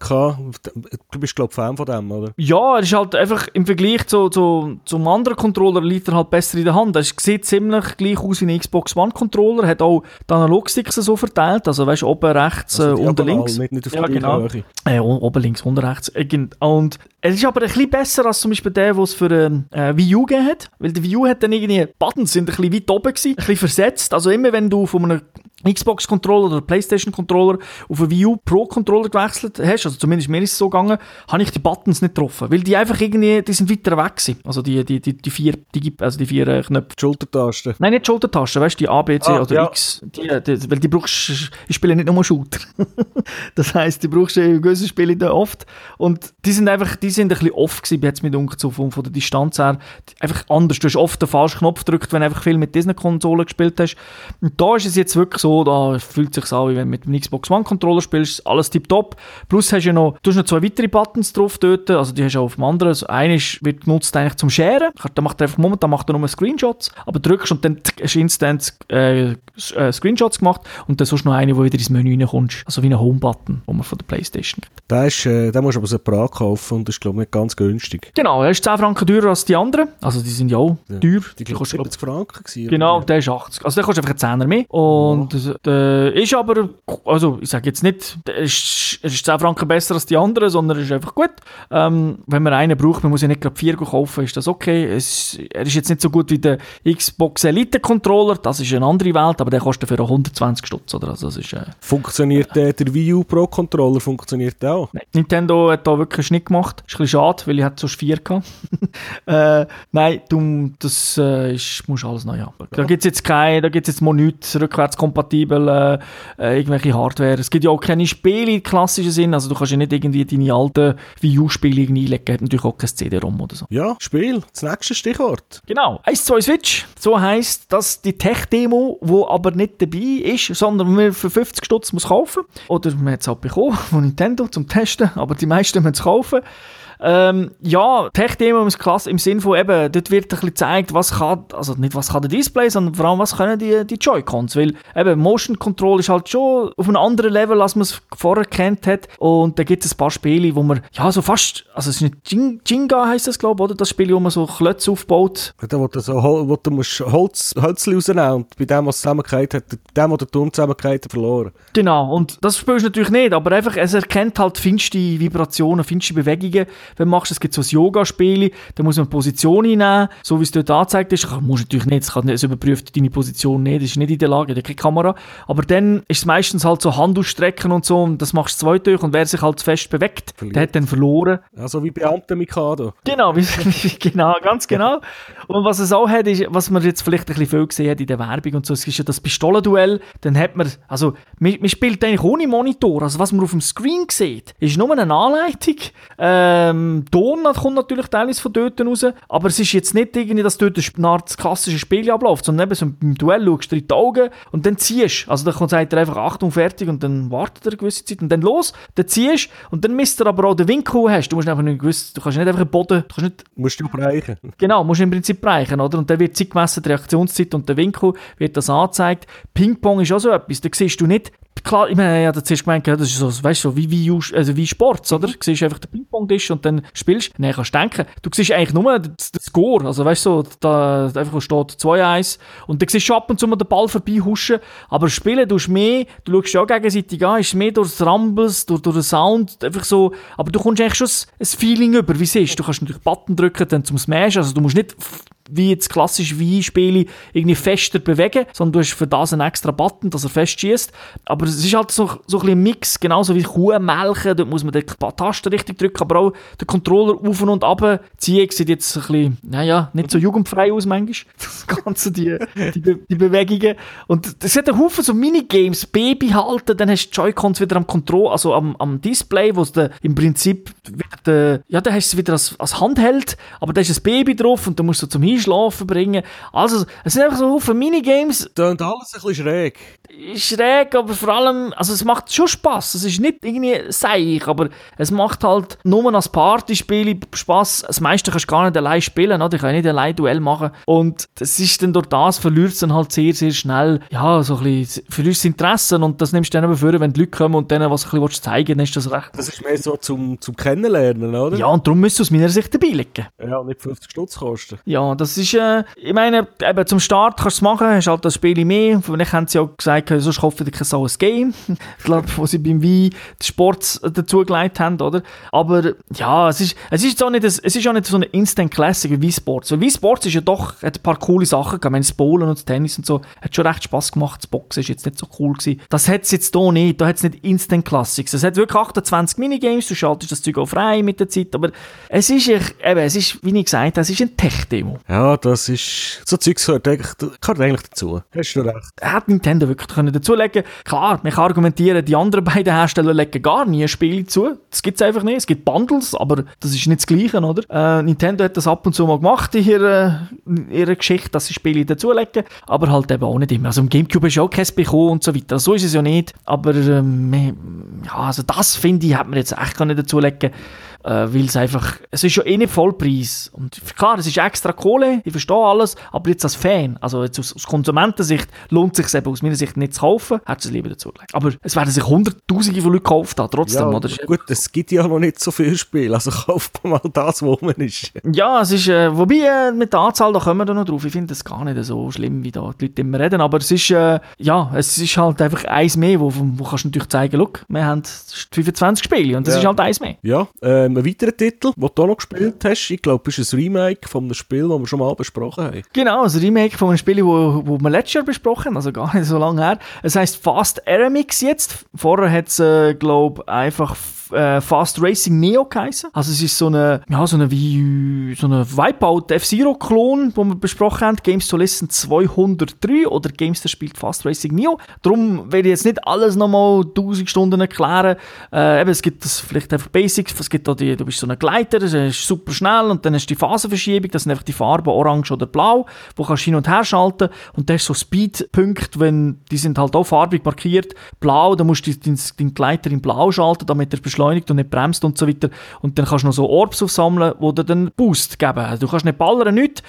Du bist, glaube ich, Fan von dem, oder? Ja, er ist halt einfach im Vergleich zum anderen Controller liegt er halt besser in der Hand. Er sieht ziemlich gleich aus wie ein Xbox One Controller, hat auch die Analogsticks so verteilt, also weißt du, oben rechts, also unten links. Nicht auf ja, genau. Oben links, unten rechts. Und es ist aber ein bisschen besser als zum Beispiel der, es für Wii U gegeben hat, weil der Wii U hat dann irgendwie, Buttons sind ein bisschen weit oben gewesen, ein bisschen versetzt, also immer wenn du von einem Xbox-Controller oder PlayStation-Controller auf einen Wii U Pro-Controller gewechselt hast, also zumindest mir ist es so gegangen, habe ich die Buttons nicht getroffen, weil die einfach irgendwie, die sind weiter weg gewesen. Also die vier Knöpfe. Die Schultertasten? Nein, nicht die Schultertasten, weißt du, die A, B, C oder X, weil die brauchst, ich spiele nicht nur Shooter. Das heisst, die brauchst du in gewissen Spielen oft und die sind ein bisschen off gewesen, jetzt mit so von der Distanz her, einfach anders. Du hast oft den falschen Knopf gedrückt, wenn du einfach viel mit diesen Konsolen gespielt hast. Und da ist es jetzt wirklich so, so, da fühlt es sich an, wie wenn du mit dem Xbox One Controller spielst, alles tipptopp. Plus hast du noch zwei weitere Buttons drauf dort, also die hast du auch auf dem anderen. Also einer wird genutzt eigentlich zum Sharen, momentan macht er nur Screenshots, aber drückst und dann hast du instant Screenshots gemacht und dann sonst noch eine, wo wieder ins Menü reinkommst, also wie ein Home-Button, den man von der Playstation gibt. Den musst du aber separat kaufen und das ist, glaube ich, nicht ganz günstig. Genau, er ist 10 Franken teurer als die anderen, also die sind ja auch teuer. Die kostet 70 Franken gewesen. Genau, der ist 80. Also der kostet einfach einen 10er mehr. Und der ist aber, also ich sage jetzt nicht, er ist 10 Franken besser als die anderen, sondern er ist einfach gut. Wenn man einen braucht, man muss ja nicht gerade 4 kaufen, ist das okay. Er ist jetzt nicht so gut wie der Xbox Elite Controller, das ist eine andere Welt, aber der kostet für 120 Stutz, oder? Also das ist, funktioniert der Wii U Pro Controller, funktioniert der auch? Nein. Nintendo hat da wirklich einen Schnitt gemacht. Ist ein bisschen schade, weil ich hätte sonst 4 gehabt. Nein, das musst alles neu haben. Da gibt es jetzt mal nichts rückwärtskompatibel, irgendwelche Hardware. Es gibt ja auch keine Spiele im klassischen Sinn, also du kannst ja nicht irgendwie deine alten Wii U-Spiele einlegen, hat natürlich auch kein CD-ROM oder so. Ja, Spiel, das nächste Stichwort. Genau, 1-2 Switch, so heisst, dass die Tech-Demo, die aber nicht dabei ist, sondern man für 50 Stutz muss kaufen, oder man hat es halt bekommen von Nintendo zum Testen, aber die meisten müssen es kaufen. Ja, Tech-Demo im Sinne von eben, dort wird ein bisschen gezeigt, nicht was kann der Display, sondern vor allem, was können die Joy-Cons, weil eben Motion Control ist halt schon auf einem anderen Level, als man es vorher kennt hat, und da gibt es ein paar Spiele, wo man, ja, so fast, also es ist nicht Jenga heisst das, glaube ich, oder? Das Spiel, wo man so Klötze aufbaut. Da, wo du musst Hölzchen rausnehmen und bei dem, was zusammengekehrt hat, der Turm zusammengekehrt hat, verloren. Genau, und das spielst du natürlich nicht, aber einfach, es erkennt halt feinste Vibrationen, feinste Bewegungen. Wenn du machst, es gibt so ein Yoga-Spiel, da muss man Position einnehmen, so wie es dort angezeigt ist. Muss natürlich nicht, es überprüft deine Position nicht, das ist nicht in der Lage, da keine Kamera. Aber dann ist es meistens halt so Hand ausstrecken und so, und das machst du zweiteilig, und wer sich halt zu fest bewegt, der hat dann verloren. Also wie Beamte Mikado. Genau, genau, ganz genau. Und was es auch hat, ist, was man jetzt vielleicht ein bisschen viel gesehen hat in der Werbung und so, es ist ja das Pistolenduell, dann hat man, also man spielt eigentlich ohne Monitor, also was man auf dem Screen sieht, ist nur eine Anleitung, Ton kommt natürlich teilweise von dort raus, aber es ist jetzt nicht irgendwie, dass dort das klassische Spiel abläuft, sondern eben so beim Duell schaust du in die Augen und dann ziehst. Also dann sagt er einfach Achtung, fertig, und dann wartet er eine gewisse Zeit und dann los, dann ziehst und dann misst er aber auch den Winkel, den hast. Du musst einfach nicht du kannst nicht einfach den Boden, musst du brechen. Genau, musst du im Prinzip brechen, oder? Und dann wird Zeit gemessen, die Reaktionszeit und der Winkel wird das angezeigt. Ping-Pong ist auch so etwas, da siehst du nicht. Klar, ich meine, ja, das hast du gemeint, das ist so, weißt du, so wie Sport, oder? Du siehst einfach den Ping-Pong-Tisch und dann spielst. Nein, kannst du denken, du siehst eigentlich nur den Score, also weißt du, da einfach steht 2-1 und dann siehst du ab und zu mal den Ball vorbeihuschen, aber spielen tust du mehr, du schaust ja auch gegenseitig an, ist mehr durch das Rumbles, durch den Sound, einfach so, aber du kommst eigentlich schon ein Feeling über, wie es ist. Du kannst natürlich Button drücken, dann zum Smash, also du musst nicht wie jetzt klassisch Wii-Spiele irgendwie fester bewegen, sondern du hast für das einen extra Button, dass er fest schießt. Aber es ist halt so ein bisschen ein Mix, genauso wie Kuh melken, dort muss man die Tasten richtig drücken, aber auch den Controller auf und ab ziehen. Sieht jetzt ein bisschen, naja, nicht so jugendfrei aus manchmal, das Ganze, die Bewegungen. Und es hat einen Haufen so Minigames, Baby halten, dann hast du die Joy-Cons wieder am Control, also am Display, wo es im Prinzip wieder, ja, dann hast du es wieder als Handheld, aber da ist ein Baby drauf und dann musst du zum Schlafen bringen. Also, es sind einfach so Haufen Minigames. Tönt alles ein bisschen schräg. Schräg, aber vor allem, also es macht schon Spass. Es ist nicht irgendwie seich, aber es macht halt nur als Partyspiel Spass. Das meiste kannst du gar nicht allein spielen, oder? Ich kann nicht allein Duell machen. Und das ist dann durch das, verliert es dann halt sehr, sehr schnell, ja, so ein bisschen, verlierst das Interesse, und das nimmst du dann aber vor, wenn die Leute kommen und denen was ein bisschen zeigen willst, dann ist das recht. Das ist mehr so zum Kennenlernen, oder? Ja, und darum müsst du aus meiner Sicht dabei liegen. Ja, nicht 50 Stutz kosten. Ja, das ist, ich meine, eben zum Start kannst du es machen, hast halt das Spiel mehr. Vielleicht haben sie ja gesagt, sonst kaufen die kein so ein Game. Ich glaube, wo sie beim Wii den Sport dazugelegt haben, oder? Aber ja, es ist auch nicht so eine Instant Classic wie Wii Sports. Weil Wii Sports ist ja doch, hat ein paar coole Sachen gehabt. Ich meine, das Bowlen und das Tennis und so, hat schon recht Spass gemacht. Das Boxen ist jetzt nicht so cool gewesen. Das hat es jetzt hier nicht. Da hat es nicht Instant Classics. Es hat wirklich 28 Minigames, du schaltest das Zeug auch frei mit der Zeit, aber es ist, wie ich gesagt habe, es ist ein Tech-Demo. Ja, Ja, das ist... So Zeugs gehört eigentlich dazu. Hast du recht. Hat Nintendo wirklich können dazulegen. Klar, man kann argumentieren, die anderen beiden Hersteller legen gar nie Spiele zu. Das gibt es einfach nicht. Es gibt Bundles, aber das ist nicht das Gleiche, oder? Nintendo hat das ab und zu mal gemacht in ihrer Geschichte, dass sie Spiele dazulegen, aber halt eben auch nicht immer. Also im Gamecube ist ja auch kein bekommen und so weiter. So ist es ja nicht. Aber also das, finde ich, hat man jetzt echt können dazulegen, weil es ist ja eh nicht Vollpreis. Und klar, es ist extra Kohle, ich verstehe alles, aber jetzt als Fan, also jetzt aus Konsumentensicht, lohnt es sich eben aus meiner Sicht nicht zu kaufen, hätte es lieber dazugelegt. Aber es werden sich Hunderttausende von Leuten gekauft haben, trotzdem, ja, oder? Gut, es gibt ja noch nicht so viele Spiele, also kauft mal das, wo man ist. Ja, es ist, wobei mit der Anzahl, da kommen wir da noch drauf, ich finde das gar nicht so schlimm, wie da die Leute immer reden, aber es ist, es ist halt einfach eins mehr, wo kannst du natürlich zeigen, schau, wir haben 25 Spiele und das ist halt eins mehr. Ja, ein weiterer Titel, den du auch noch gespielt hast, ich glaube, ist ein Remake von einem Spiel, das wir schon mal besprochen haben. Genau, ein Remake von einem Spiel, wo wir letztes Jahr besprochen haben, also gar nicht so lange her. Es heisst Fast Aramix jetzt. Vorher hat es, glaube ich, einfach Fast Racing Neo geheißen. Also es ist so eine Wipeout F-Zero-Klon, den wir besprochen haben. Games to Listen 203 oder Games, der spielt Fast Racing Neo. Darum werde ich jetzt nicht alles nochmal 1000 Stunden erklären. Es gibt das vielleicht einfach Basics. Es gibt auch du bist so ein Gleiter, das ist super schnell und dann hast du die Phasenverschiebung, das sind einfach die Farben orange oder blau, wo kannst du hin und her schalten und da hast du so Speedpunkte, die sind halt auch farbig markiert. Blau, da musst du den Gleiter in blau schalten, damit er beschleunigt und nicht bremst und so weiter. Und dann kannst du noch so Orbs aufsammeln, die dir dann Boost geben. Also du kannst nicht ballern, nichts.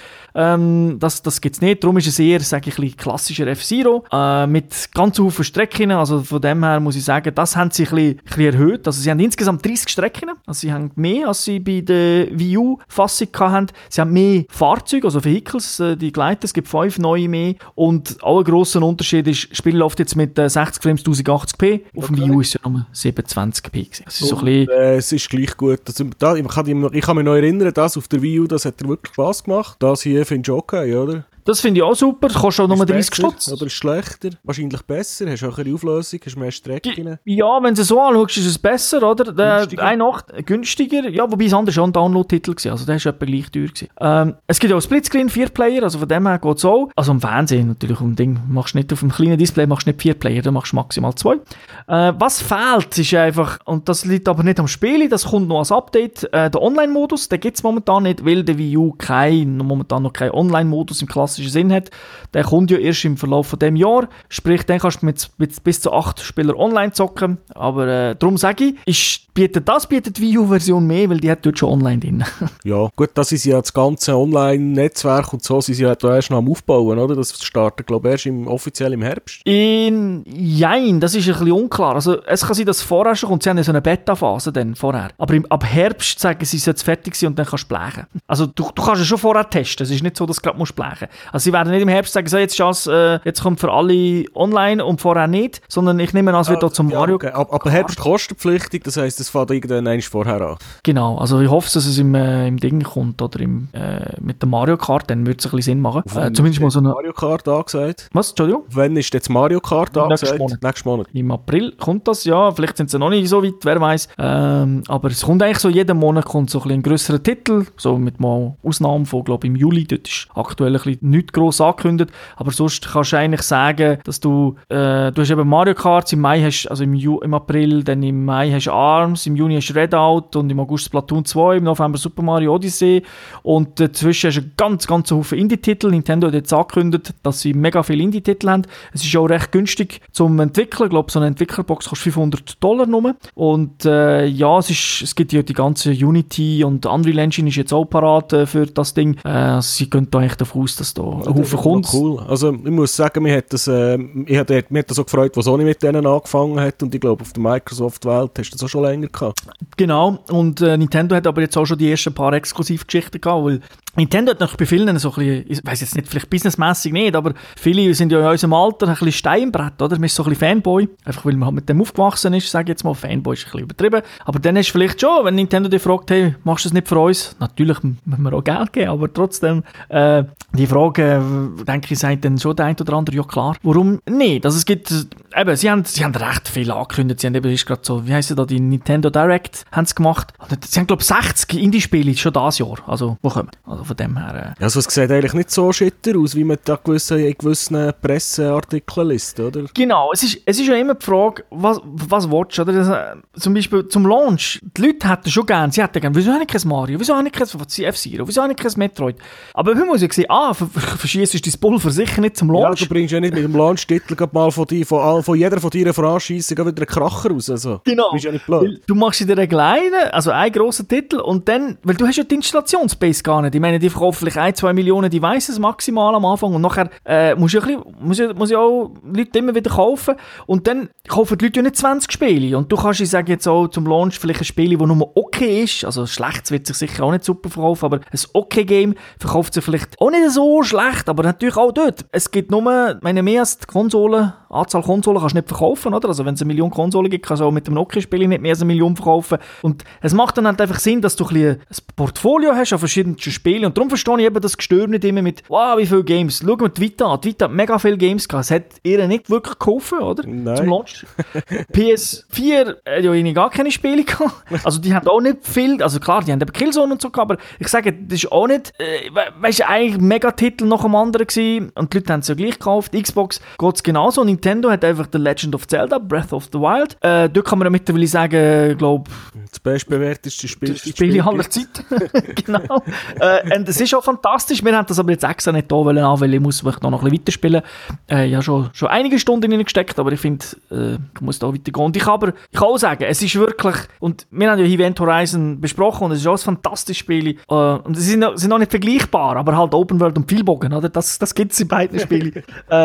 Das gibt es nicht. Darum ist es eher, sage ich, ein klassischer F-Zero mit ganz vielen Strecken. Also von dem her muss ich sagen, das haben sie ein bisschen erhöht. Also sie haben insgesamt 30 Strecken. Also sie haben mehr, als sie bei der Wii U-Fassung hatten. Sie haben mehr Fahrzeuge, also Vehicles, die Gleiter. Es gibt 5 neue mehr. Und auch ein grosser Unterschied ist, das Spiel läuft jetzt mit 60 Frames 1080p. Auf dem Wii U ist es ja nur 720p gewesen. So es ist gleich gut. Ich kann mich noch erinnern, das auf der Wii U, das hat dir wirklich Spass gemacht. Das hier finde ich okay, oder? Das finde ich auch super. Du kostet auch nur 30 Stutz. Oder ist schlechter? Wahrscheinlich besser. Hast auch eine Auflösung, hast mehr Strecken. Ja, wenn du es so anschaust, ist es besser, oder? Günstiger. Ja, wobei es anders schon ein Download-Titel war. Also der war etwa gleich teuer gewesen. Es gibt auch Splitscreen, 4-Player, also von dem her geht es auch. Also im Fernsehen natürlich, machst du nicht auf dem kleinen Display, machst nicht 4-Player, dann machst du maximal 2. Was fehlt, ist einfach, und das liegt aber nicht am Spiel, das kommt noch als Update, der Online-Modus, den gibt es momentan nicht, weil der Wii U momentan noch keinen Online-Modus im klassischen Sinn hat. Der kommt ja erst im Verlauf von dem Jahr. Sprich, dann kannst du mit bis zu 8 Spielern online zocken. Aber darum sage ich, bietet die Wii U-Version mehr, weil die hat dort schon online drin. Ja, gut, das ist ja das ganze Online-Netzwerk und so, sind sie ja da erst noch am Aufbauen, oder? Das startet, glaube ich, erst offiziell im Herbst. Jein, das ist ein bisschen unklar. Also es kann sein, dass es vorher schon kommt. Sie haben ja so eine Beta-Phase dann vorher. Aber ab Herbst sagen sie, es jetzt fertig sein und dann kannst du blechen. Also du kannst es schon vorher testen. Es ist nicht so, dass du gerade blechen musst. Also sie werden nicht im Herbst sagen, so, jetzt kommt für alle online und vorher nicht, sondern ich nehme an, es wird auch zum Mario Kart. Okay. Aber Herbst kostenpflichtig, das heisst, es fängt irgendwann einmal vorher an. Genau, also ich hoffe, dass es im Ding kommt oder mit dem Mario Kart, dann wird es ein bisschen Sinn machen. Zumindest mal so eine Mario Kart angesagt. Was? Entschuldigung? Wann ist jetzt Mario Kart angesagt? Nächsten Monat. Im April kommt das, ja. Vielleicht sind sie noch nicht so weit, wer weiß. Aber es kommt eigentlich so, jeden Monat kommt so ein grösserer Titel, so mit mal Ausnahmen von, glaube ich, im Juli. Dort ist aktuell ein bisschen nichts gross angekündigt. Aber sonst kannst du eigentlich sagen, dass du hast eben Mario Kart, im Mai hast, also im April, dann im Mai hast du ARMS, im Juni hast du Redout und im August Splatoon 2, im November Super Mario Odyssey und dazwischen hast du einen ganz Haufen Indie-Titel. Nintendo hat jetzt angekündigt, dass sie mega viele Indie-Titel haben. Es ist auch recht günstig zum Entwickeln. Ich glaube, so eine Entwicklerbox kostet $500 nur. Und es gibt ja die ganze Unity und Unreal Engine ist jetzt auch parat für das Ding. Sie gehen da eigentlich davon aus, dass da ein Haufen kommt. Cool. Also ich muss sagen, mir hat das so gefreut, was Sony mit denen angefangen hat und ich glaube, auf der Microsoft-Welt hast du das auch schon länger gehabt. Genau, und Nintendo hat aber jetzt auch schon die ersten paar Exklusivgeschichten gehabt, weil Nintendo hat noch bei vielen so ein bisschen, ich weiss jetzt nicht, vielleicht businessmässig nicht, aber viele sind ja in unserem Alter ein bisschen Steinbrett, oder? Man ist so ein bisschen Fanboy, einfach weil man halt mit dem aufgewachsen ist, sage ich jetzt mal, Fanboy ist ein bisschen übertrieben, aber dann ist vielleicht schon, wenn Nintendo dich fragt, hey, machst du das nicht für uns? Natürlich müssen wir auch Geld geben, aber trotzdem, die Frage, denke ich, sagt dann schon der ein oder andere, ja klar, warum nicht? Also es gibt eben, sie haben recht viel angekündigt. Sie haben eben, ist gerade so, wie heisst da, die Nintendo Direct haben sie gemacht. Und sie haben, glaube ich, 60 Indie-Spiele schon dieses Jahr. Also, wo kommen? Also von dem her. Also es sieht eigentlich nicht so schitter aus, wie man da in gewissen Presseartikeln liest, oder? Genau, es ist ja immer die Frage, was willst du, oder? Zum Beispiel zum Launch, die Leute hätten schon gerne, wieso habe ich kein Mario, wieso habe ich kein F-Zero, wieso habe ich kein Metroid? Aber wir müssen ja sehen, verschießt dein Pulver sicher nicht zum Launch. Ja, du bringst ja nicht mit dem Launch-Titel mal von jeder von deiner Franchise wieder einen Kracher raus. Also. Genau, ja nicht blöd. Du machst in der Regel einen grossen Titel und dann, weil du hast ja die Installationsbase gar nicht. Ich meine, die verkaufen vielleicht 1-2 Millionen Devices maximal am Anfang und nachher muss ja auch Leute immer wieder kaufen und dann kaufen die Leute ja nicht 20 Spiele und du kannst, ich sage jetzt auch zum Launch vielleicht ein Spiel, das nur okay ist, also schlecht wird sich sicher auch nicht super verkaufen, aber ein okay Game verkauft sich vielleicht auch nicht so schlecht, aber natürlich auch dort. Es gibt nur, mehr als die Anzahl Konsolen kannst du nicht verkaufen, oder? Also wenn es 1 Million Konsolen gibt, kannst du auch mit dem Okay-Spiel nicht mehr als 1 Million verkaufen und es macht dann halt einfach Sinn, dass du ein Portfolio hast an verschiedenen Spielen und darum verstehe ich eben das Gestör nicht immer mit, wow, wie viele Games. Schau mal die Vita an. Die Vita hat mega viele Games gehabt. Es hat ihr nicht wirklich geholfen, oder? Nein. Zum Launch. PS4 hat ja gar keine Spiele gehabt. Also die haben auch nicht viel, also klar, die haben eben Killzone und so gehabt, aber ich sage, das ist auch nicht, weißt du, eigentlich ein Megatitel nach dem anderen gewesen und die Leute haben es ja gleich gekauft. Xbox geht es genauso. Nintendo hat einfach The Legend of Zelda, Breath of the Wild. Dort kann man ja mittlerweile sagen, glaube das bestbewerteste Spiel aller Zeiten. Genau. Und es ist auch fantastisch. Wir haben das aber jetzt extra nicht da an, weil ich muss noch ein bisschen weiterspielen. Ich habe schon einige Stunden reingesteckt, aber ich finde, ich muss da weitergehen. Und ich kann auch sagen, es ist wirklich, und wir haben ja Event Horizon besprochen und es ist auch ein fantastisches Spiel. Und sie sind noch nicht vergleichbar, aber halt Open World und Vielbogen, oder? Das gibt es in beiden Spielen.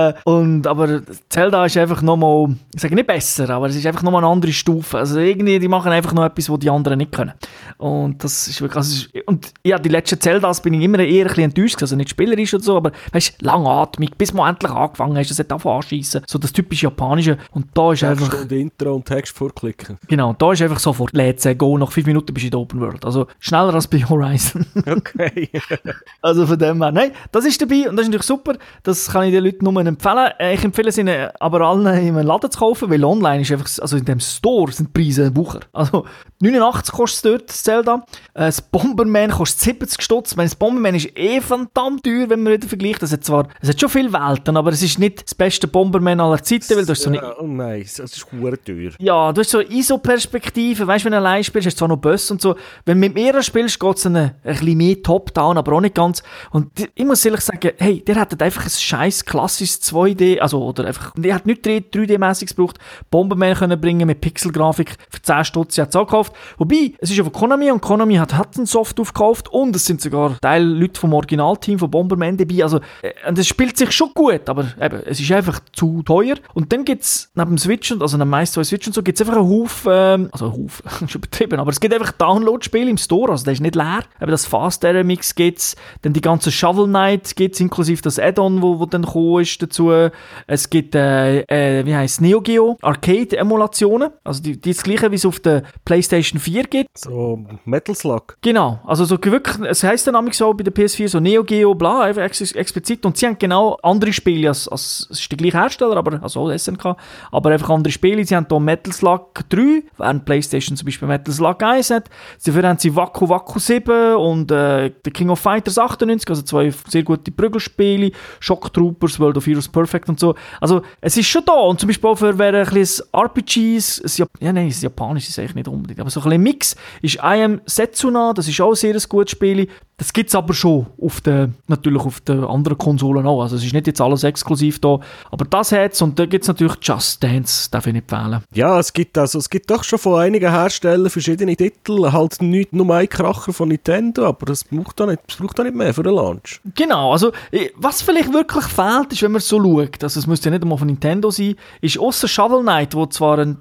Aber Zelda ist einfach nochmal, ich sage nicht besser, aber es ist einfach nochmal eine andere Stufe. Also irgendwie, die machen einfach noch etwas, was die anderen nicht können. Und das ist wirklich, und ja, die letzten Zeldas bin ich immer eher ein bisschen enttäuscht, also nicht spielerisch und so, aber weißt, langatmig, bis man endlich angefangen hast, das hat angefangen anschiessen, so das typisch Japanische und da ist einfach... Stunde Intro und Text vorklicken. Genau, da ist einfach sofort Let's Go, nach 5 Minuten bist du in der Open World, also schneller als bei Horizon. Okay. Also von dem her, nein, das ist dabei und das ist natürlich super, das kann ich den Leuten nur empfehlen. Ich empfehle es ihnen aber allen in einem Laden zu kaufen, weil online ist einfach, also in dem Store sind die Preise ein Wucher. Also 89 kostet es dort, das Zelda. Das Bomberman kostet 70 Stutz. Das Bomberman ist verdammt teuer, wenn man wieder vergleicht. Es hat schon viele Welten, aber es ist nicht das beste Bomberman aller Zeiten, weil du hast so eine... Oh nein, das ist verdammt teuer. Ja, du hast so ISO-Perspektive, weißt du, wenn du allein spielst, hast du zwar noch Boss und so. Wenn du mit mehreren spielst, geht es ein bisschen mehr Top-Down, aber auch nicht ganz. Und ich muss ehrlich sagen, hey, der hat einfach ein scheiß klassisches 2D, also, oder einfach, der hat nicht 3D-mäßiges gebraucht, Bomberman können bringen mit Pixelgrafik für 10 Stutz, hat es auch gekauft. Wobei, es ist ja von Konami und Konami hat einen Soft aufgekauft und es sind sogar Teil Leute vom Originalteam von Bomberman dabei. Also, und es spielt sich schon gut, aber eben, es ist einfach zu teuer. Und dann gibt es neben dem Switch, also neben meist 2 Switch und so, gibt es einfach einen Haufen, schon übertrieben, aber es gibt einfach Download-Spiele im Store, also der ist nicht leer. Eben das Fast Remix gibt es, dann die ganze Shovel Knight gibt es, inklusive das Add-on, wo dann gekommen ist dazu. Es gibt, wie heisst Neo Geo Arcade-Emulationen, also die das gleiche, wie es auf der PlayStation 4 gibt. So Metal Slug. Genau, also so wirklich, es heisst dann nämlich so bei der PS4 so Neo Geo, bla, einfach explizit. Und sie haben genau andere Spiele, es ist der gleiche Hersteller, aber, also SNK, aber einfach andere Spiele. Sie haben hier Metal Slug 3, während PlayStation zum Beispiel Metal Slug 1 hat. Dafür haben sie Waku Waku 7 und The King of Fighters 98, also 2 sehr gute Prügelspiele, Shock Troopers, World of Heroes Perfect und so. Also es ist schon da und zum Beispiel auch für wer ein bisschen RPGs, das Japanisch ist eigentlich nicht unbedingt, aber so ein bisschen Mix ist I Am Setsuna, das ist auch ein sehr gutes Spiel. Das gibt es aber schon natürlich auf den anderen Konsolen auch. Also es ist nicht jetzt alles exklusiv da, aber das hat es und da gibt es natürlich Just Dance, darf ich nicht wählen. Ja, es gibt doch schon von einigen Herstellern verschiedene Titel, halt nicht nur ein Kracher von Nintendo, aber das braucht auch nicht mehr für den Launch. Genau, also was vielleicht wirklich fehlt, ist, wenn man so schaut, also es müsste ja nicht einmal von Nintendo sein, ist ausser Shovel Knight, wo zwar ein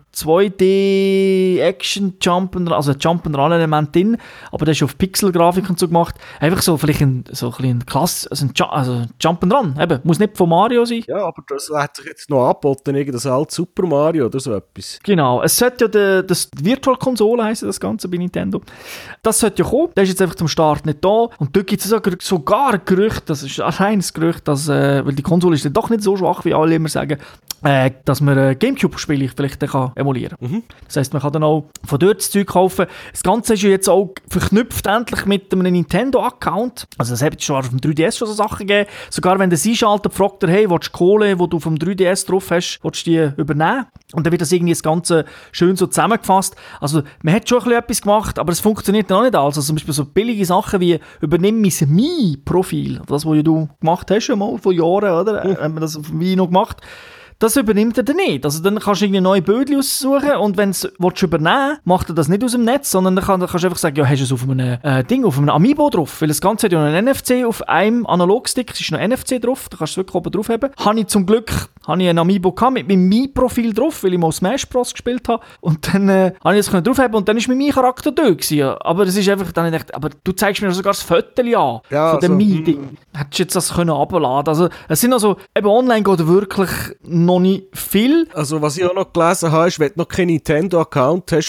2D-Action-Jump'n'Run, also ein Jump'n'Run-Element drin, aber der ist auf Pixelgrafik und so gemacht, Einfach so vielleicht ein Klasse, also ein Jump'n'Run, eben, muss nicht von Mario sein. Ja, aber das hat sich jetzt noch angeboten, irgendein altes Super Mario oder so etwas. Genau, es sollte ja das Virtual-Konsole heissen, das Ganze bei Nintendo. Das sollte ja kommen, der ist jetzt einfach zum Start nicht da. Und dort gibt es sogar ein Gerücht, das ist ein reines Gerücht, dass, weil die Konsole ist dann doch nicht so schwach, wie alle immer sagen, dass man Gamecube-Spiele vielleicht kann emulieren kann. Das heisst, man kann dann auch von dort das Zeug kaufen. Das Ganze ist ja jetzt auch verknüpft endlich mit einem Nintendo-Account. Also es hat schon auf dem 3DS schon so Sachen gegeben. Sogar wenn du es einschaltet, fragt er, hey, willst du Kohle, die du vom 3DS drauf hast, willst du die übernehmen? Und dann wird das irgendwie das Ganze schön so zusammengefasst. Also man hat schon ein bisschen etwas gemacht, aber es funktioniert noch nicht alles. Also zum Beispiel so billige Sachen wie «Übernimm mein Mi-Profil», das, was du gemacht hast schon mal vor Jahren, oder? Haben wir das auf Wii noch gemacht. Das übernimmt er dann nicht. Also dann kannst du irgendwie neue Bödel aussuchen und wenn du es übernehmen willst, macht er das nicht aus dem Netz, sondern dann kannst du einfach sagen, ja, hast du es auf einem auf einem Amiibo drauf, weil das Ganze hat ja noch einen NFC auf einem Analogstick, es ist noch NFC drauf, da kannst du es wirklich oben drauf haben. Habe ich zum Glück ein Amiibo gehabt mit meinem Mi-Profil drauf, weil ich mal Smash Bros. Gespielt habe und dann habe ich das drauf haben und dann ist mein Mi-Charakter da gewesen. Aber es ist einfach dann nicht, aber du zeigst mir sogar das Foto an von dem Mi-Ding. Hättest du jetzt das können runterladen. Also es sind also, eben online geht wirklich noch nicht viel. Also was ich auch noch gelesen habe, ist, wenn du noch keinen Nintendo-Account hast,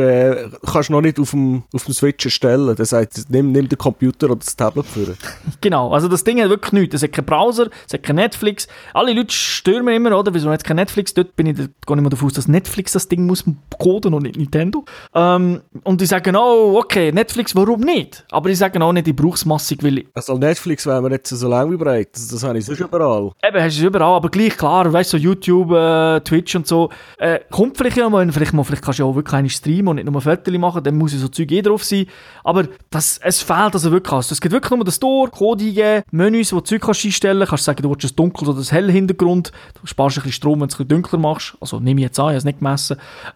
kannst du noch nicht auf dem Switch erstellen. Das heißt, nimm den Computer oder das Tablet für. Genau, also das Ding hat wirklich nichts. Es hat keinen Browser, es hat kein Netflix. Alle Leute stören mir immer, oder? Wieso hat kein Netflix? Dort gehe ich mal davon aus, dass Netflix das Ding muss coden und nicht Nintendo. Und die sagen, oh, okay, Netflix, warum nicht? Aber die sagen auch nicht, ich brauche es massig, weil also Netflix wäre mir nicht so lang wie breit. Das habe ich sonst überall. Eben, hast du es überall, aber gleich klar, weißt du, so YouTube, Twitch und so, kommt vielleicht ja mal, vielleicht kannst du ja auch wirklich eine streamen und nicht nur Fotos machen, dann muss ja so Zeug drauf sein, aber es fehlt also wirklich was. Es gibt wirklich nur den Store, Code eingeben, Menüs, wo du Zeug kannst einstellen, kannst sagen, du willst ein dunkles oder ein helles Hintergrund, du sparst ein bisschen Strom, wenn du es ein bisschen dunkler machst, also nehme ich jetzt an, ich habe es nicht gemessen,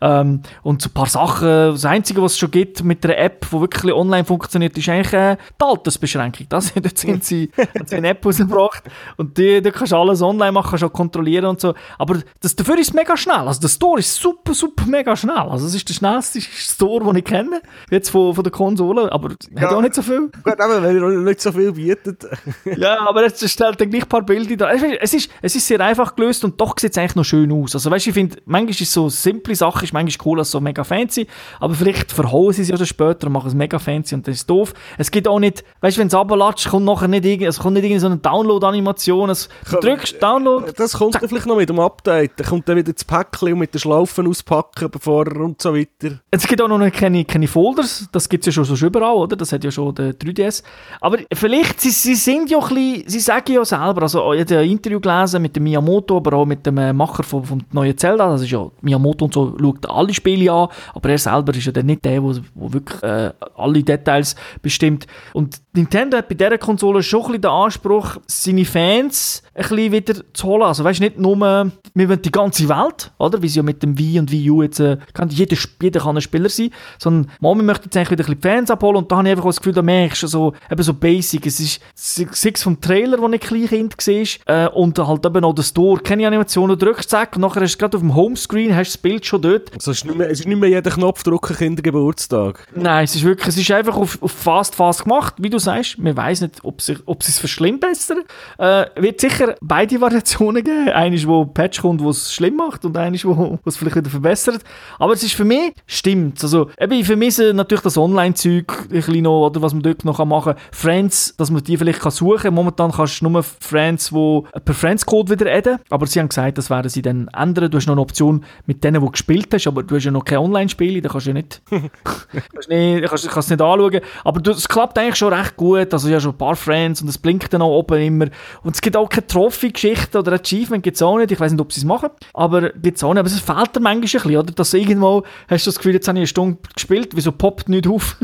und so ein paar Sachen, das Einzige, was es schon gibt mit einer App, die wirklich online funktioniert, ist eigentlich die Altersbeschränkung. Dort sind sie eine App rausgebracht und da kannst du alles online machen, kannst auch kontrollieren und so, aber dafür ist es mega schnell, also der Store ist super mega schnell, also es ist der schnellste Store, den ich kenne, jetzt von der Konsole, aber hat auch nicht so viel. Gut, aber wenn er nicht so viel bietet. Ja, aber jetzt stellt er gleich ein paar Bilder da. Es ist sehr einfach gelöst und doch sieht es eigentlich noch schön aus. Also weißt du, ich finde, manchmal ist so simple Sache, ist manchmal cool als so mega fancy, aber vielleicht verhauen sie es ja später und machen es mega fancy und das ist doof. Es gibt auch nicht, weißt du, wenn es runterlatscht, kommt nachher nicht irgendeine so eine Download-Animation, du drückst Download. Das kommt dann vielleicht noch mit dem Update, dann kommt dann wieder das Päckchen und mit den Schlaufen auspacken bevor und so weiter. Es gibt auch noch keine Folders, das gibt es ja schon überall, oder? Das hat ja schon der 3DS. Aber vielleicht, sie sind ja ein bisschen, sie sagen ja selber, also ich habe ein Interview gelesen mit dem Miyamoto, aber auch mit dem Macher vom neuen Zelda, das ist ja, Miyamoto und so schaut alle Spiele an, aber er selber ist ja dann nicht der, der wirklich alle Details bestimmt. Und Nintendo hat bei dieser Konsole schon ein bisschen den Anspruch, seine Fans ein bisschen wieder zu holen. Also weißt du, nicht nur, wir wollen die ganze Welt, oder? Wie sie ja mit dem Wii und Wii U jetzt, jeder kann ein Spieler sein, sondern wir möchten jetzt eigentlich wieder ein bisschen die Fans abholen und da habe ich einfach das Gefühl, da merkst du so, eben so basic, es ist 6 vom Trailer, wo ich Kleinkind war, und halt eben auch der Store, keine Animationen, drückst zack, und nachher hast du gerade auf dem Homescreen, hast du das Bild schon dort. Also es ist nicht mehr jeder Knopfdruck Kindergeburtstag. Nein, es ist einfach auf fast gemacht, wie du sagst. Wir weiss nicht, ob sie es verschlimmbessern. Wird sicher beide Variationen geben. Eine, wo Patch kommt, wo es schlimm macht und eine, wo es vielleicht wieder verbessert. Aber es ist für mich, stimmt. Also, ich vermisse natürlich das Online-Zeug ein bisschen noch, oder was man dort noch machen kann. Friends, dass man die vielleicht suchen kann. Momentan kannst du nur Friends, die per Friends-Code wieder adden. Aber sie haben gesagt, das werden sie dann ändern. Du hast noch eine Option mit denen, die du gespielt hast, aber du hast ja noch kein Online-Spiel, da kannst du ja nicht, kannst es nicht anschauen. Aber es klappt eigentlich schon recht gut. Also ich habe schon ein paar Friends und es blinkt dann auch oben immer. Und es gibt auch keine Trophy-Geschichte oder Achievement, gibt es auch nicht. Ich weiß nicht, ob sie es machen, aber gibt es auch nicht. Aber es fehlt dir manchmal ein bisschen, oder? Dass irgendwo hast du das Gefühl, jetzt habe ich eine Stunde gespielt, wieso poppt nicht auf?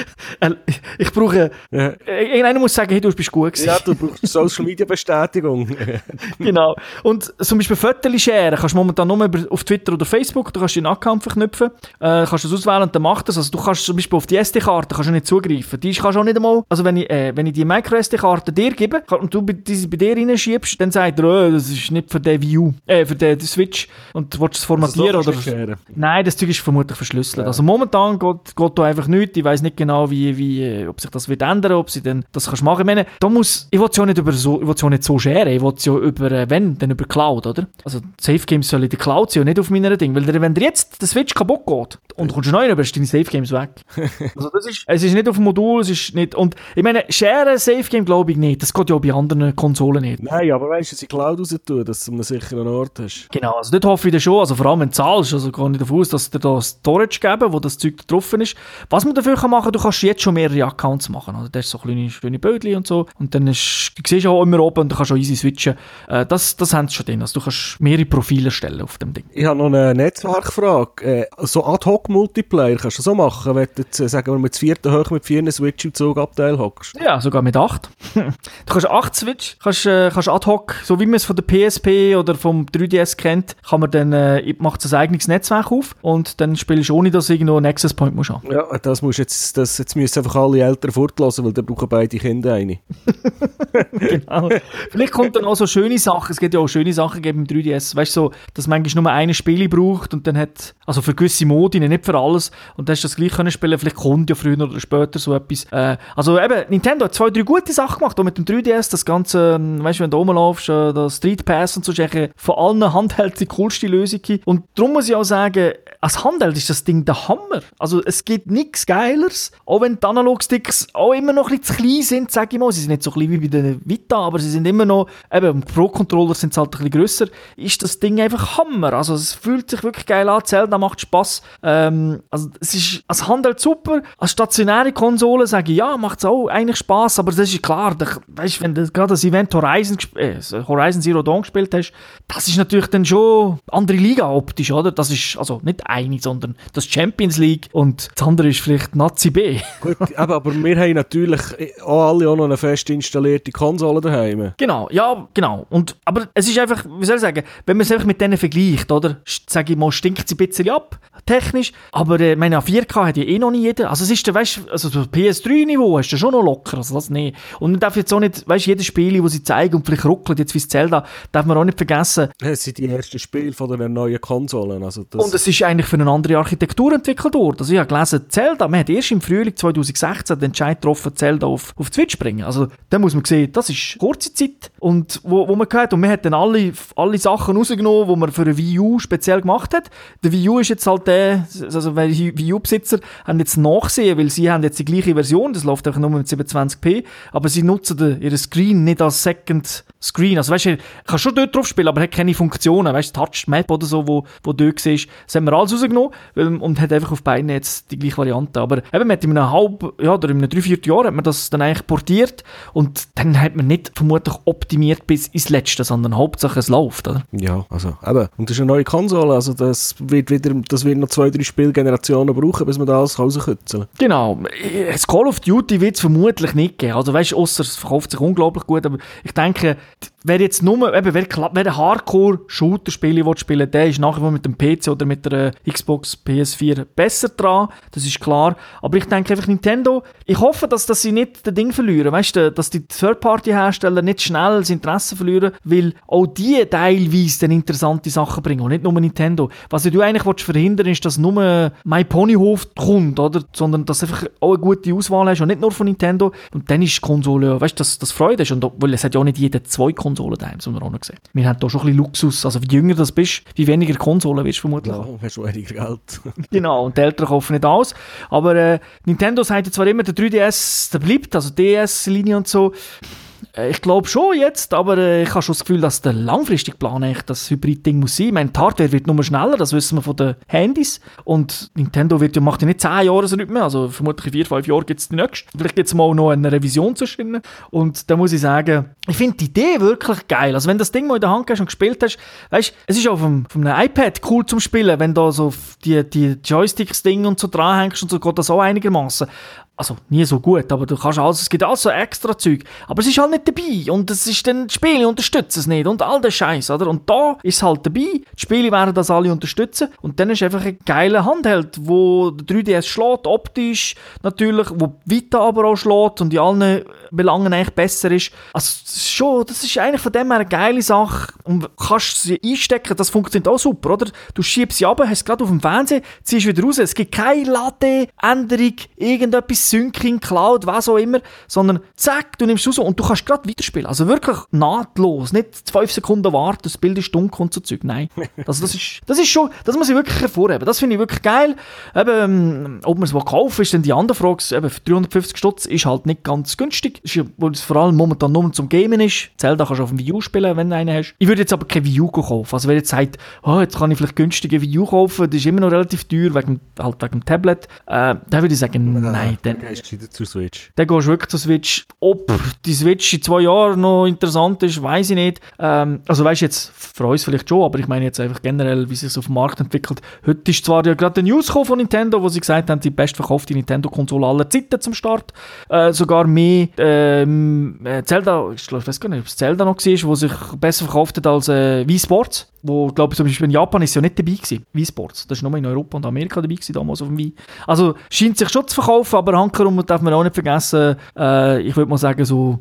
Ich brauche... Ja. Irgendeiner muss sagen, hey, du bist gut gewesen. Ja, du brauchst Social-Media-Bestätigung. Genau. Und zum Beispiel Fotos sharen kannst du momentan nur auf Twitter oder Facebook, du kannst deinen Account verknüpfen, kannst das auswählen und dann macht das. Also du kannst zum Beispiel auf die SD-Karte kannst du nicht zugreifen. Die kannst du auch nicht einmal, also wenn ich die Micro-SD-Karte dir gebe und du diese bei dir reinschiebst, dann sagt er, das ist nicht für den Wii U, für die Switch und willst es formatieren oder... Nein, das Zeug ist vermutlich verschlüsselt. Ja. Also momentan geht da einfach nichts. Ich weiss nicht genau, ob sich das wird ändern, ob sie dann das kannst machen. Ich meine, ich will es ja nicht so scheren, ich will es ja über Cloud, oder? Also Safe Games sollen in der Cloud sein und nicht auf meiner Ding, weil wenn dir jetzt der Switch kaputt geht und du kommst neu rüber, ist deine Safe Games weg. Also es ist nicht auf dem Modul, es ist nicht, und ich meine, sharen Safe Game glaube ich nicht, das geht ja auch bei anderen Konsolen nicht. Nein, aber weißt du, dass die Cloud raus tun, dass du einen sicheren Ort hast. Genau, also dort hoffe ich dann schon, also vor allem wenn du zahlst, also gehe ich davon aus, dass dir da Storage geben, wo das Zeug da drauf ist. Was man dafür machen kann, du kannst jetzt schon mehrere Accounts machen, also das ist so kleine Bildchen und so, und dann du siehst auch immer oben und du kannst auch easy switchen. Das haben sie schon drin, also du kannst mehrere Profile stellen auf dem Ding. Ich habe noch eine Netzwerkfrage. So Ad-Hoc-Multiplayer kannst du so machen, wenn du jetzt, sagen wir, mit 4. hoch mit 4 Switch im Zugabteil hockst? Ja, sogar mit 8. Du kannst 8 Switch, kannst Ad-Hoc, so wie man es von der PSP oder vom 3DS kennt, kann man dann, macht ein eigenes Netzwerk auf und dann spielst du, ohne dass du irgendwo einen Access Point musst haben. Ja, jetzt müssen einfach alle Eltern fortlassen, weil dann brauchen beide Kinder eine. Genau. Vielleicht kommt dann auch so schöne Sachen, es gibt ja auch schöne Sachen im 3DS, weißt du, so, dass manchmal nur eine Spiele braucht und dann hat, also für gewisse Modi, nicht für alles, und dann hast du das gleich können spielen, vielleicht kommt ja früher oder später so etwas. Also eben, Nintendo hat 2, 3 gute Sachen gemacht, auch mit dem 3DS, das ganze, weißt du, wenn du rumlaufst, der Street Pass und so, ist eigentlich von allen Handhelds die coolste Lösung. Und darum muss ich auch sagen, als Handheld ist das Ding der Hammer. Also es gibt nichts Geileres, auch wenn die Analogsticks auch immer noch ein bisschen zu klein sind, sage ich mal, sie sind nicht so klein wie bei den Vita, aber sie sind immer noch, eben, Pro-Controller sind halt ein bisschen grösser, ist das Ding einfach Hammer. Also es fühlt sich wirklich geil an, Zelda macht Spass. Also es ist als Handheld super, als stationäre Konsole sage ich, ja, macht es auch eigentlich Spass, aber das ist klar, weißt, wenn du gerade das Event Horizon Zero Dawn gespielt hast, das ist natürlich dann schon andere Liga optisch, oder? Das ist also nicht eine, sondern das Champions League und das andere ist vielleicht Nazi B. Gut, aber wir haben natürlich auch alle noch eine fest installierte Konsole daheim. Genau, ja, genau. Aber es ist einfach, wie soll ich sagen, wenn man es einfach mit denen vergleicht, oder? Sage ich mal, stinkt sie ein bisschen ab, technisch, aber meine 4K hat ja noch nie jeder. Also es ist der, weißt, also das PS3-Niveau hast du schon noch locker, also das nicht. Und man darf jetzt auch nicht, weißt, jedes Spiel, das sie zeigen und vielleicht ruckelt, jetzt wie Zelda, darf man auch nicht vergessen. Es sind die ersten Spiele von den neuen Konsolen. Also und es ist eigentlich für eine andere Architektur entwickelt worden. Also ich habe gelesen, Zelda, man hat erst im Frühling 2016 den Entscheid getroffen, Zelda auf Switch zu bringen. Also da muss man sehen, das ist kurze Zeit und wo man gehört, und man hat dann alle Sachen rausgenommen, die man für eine Wii U speziell gemacht hat. Der Wii U ist jetzt halt also Wii U-Besitzer haben jetzt nachsehen, weil sie haben jetzt die gleiche Version, das läuft einfach nur mit 27p, aber sie nutzen ihren Screen nicht als Second Screen. Also weißt du, kann schon dort drauf spielen, aber hat keine Funktionen, weißt du, Touch-Map oder so, wo dort ist. Das haben wir alles rausgenommen und hat einfach auf beiden jetzt die gleiche Variante. Aber eben, man hat in einem oder in einem 3-4 Jahr hat man das dann eigentlich portiert und dann hat man nicht vermutlich optimiert bis ins Letzte, sondern Hauptsache es läuft, oder? Ja, also eben. Und das ist eine neue Konsole, also das wird noch 2-3 Spielgenerationen brauchen, bis man das rauskützeln kann. Genau. Das Call of Duty wird es vermutlich nicht geben. Also weißt du, ausser es verkauft sich unglaublich gut, aber ich denke, wer jetzt nur, eben, wer ein Hardcore-Shooter-Spiele spielen, der ist nachher mit dem PC oder mit der Xbox PS4 besser dran, das ist klar. Aber ich denke einfach, Nintendo, ich hoffe, dass sie nicht das Ding verlieren, weißt du, dass die Third-Party-Hersteller nicht schnell das Interesse verlieren, weil auch die teilweise dann interessante Sachen bringen und nicht nur Nintendo. Was du eigentlich verhindern willst, ist, dass nur My Ponyhof kommt, oder? Sondern dass du einfach auch eine gute Auswahl hast und nicht nur von Nintendo. Und dann ist die Konsole, weißt du, das Freude ist. Und weil es hat ja auch nicht jeder 2 Konsolen daheim, das haben wir auch noch gesehen. Wir haben da schon ein bisschen Luxus. Also wie jünger du bist, wie weniger Konsolen wirst du vermutlich. Ja, hast du weniger Geld. Genau, und die Eltern kaufen nicht alles. Aber Nintendo sagt zwar immer, der 3DS, der bleibt, also DS-Linie und so. Ich glaube schon jetzt, aber ich habe schon das Gefühl, dass der langfristige Plan eigentlich das Hybrid-Ding muss sein. Ich meine, die Hardware wird nur schneller, das wissen wir von den Handys. Und Nintendo macht ja nicht 10 Jahre so nicht mehr, also vermutlich in 4-5 Jahren gibt es die nächste. Vielleicht gibt es mal noch eine Revision zwischen. Und da muss ich sagen, ich finde die Idee wirklich geil. Also wenn du das Ding mal in der Hand hast und gespielt hast, weißt du, es ist auch von einem iPad cool zum Spielen, wenn du so die Joysticks-Ding und so dranhängst und so, geht das auch einigermaßen. Also, nie so gut, aber du kannst alles, es gibt alles so extra Zeug. Aber es ist halt nicht dabei. Und es ist dann, die Spiele unterstützen es nicht. Und all der Scheiß, oder? Und da ist es halt dabei. Die Spiele werden das alle unterstützen. Und dann ist einfach ein geiler Handheld, wo der 3DS schlägt, optisch natürlich, wo Vita aber auch schlägt und in allen Belangen eigentlich besser ist. Also das ist eigentlich von dem her eine geile Sache und kannst sie einstecken, das funktioniert auch super, oder? Du schiebst sie runter, hast es gerade auf dem Fernsehen, ziehst wieder raus, es gibt keine Latte-Änderung, irgendetwas Syncing, Cloud, was auch immer, sondern zack, du nimmst es raus und du kannst gerade weiterspielen. Also wirklich nahtlos, nicht 5 Sekunden warten, das Bild ist dunkel und so Zeug, nein. Also das ist schon, das muss ich wirklich hervorheben, das finde ich wirklich geil. Eben, ob man es kaufen ist dann die andere Frage, eben für 350 Stutz ist halt nicht ganz günstig, ist ja, weil es vor allem momentan nur zum Gamen ist. Zelda kannst du auf dem Wii U spielen, wenn du einen hast. Ich würde jetzt aber kein Wii U kaufen, also wer jetzt sagt, jetzt kann ich vielleicht günstige Wii U kaufen, das ist immer noch relativ teuer, wegen dem Tablet, dann würde ich sagen, nein. Dann gehst du zur Switch. Dann gehst du wirklich zur Switch. Ob die Switch in 2 Jahren noch interessant ist, weiss ich nicht. Also weißt du, jetzt für uns vielleicht schon, aber ich meine jetzt einfach generell, wie sich es auf dem Markt entwickelt. Heute ist zwar ja gerade eine News von Nintendo, wo sie gesagt haben, die bestverkaufte Nintendo-Konsole aller Zeiten zum Start. Sogar mehr Zelda, ich weiß gar nicht, ob es Zelda noch war, wo sich besser verkauft hat als Wii Sports. Wo, glaube ich, zum Beispiel in Japan ist ja nicht dabei gewesen. Wii Sports. Das war nur in Europa und Amerika dabei gewesen, damals auf dem Wii. Also, scheint sich schon zu verkaufen, aber hankerum darf man auch nicht vergessen, ich würde mal sagen, so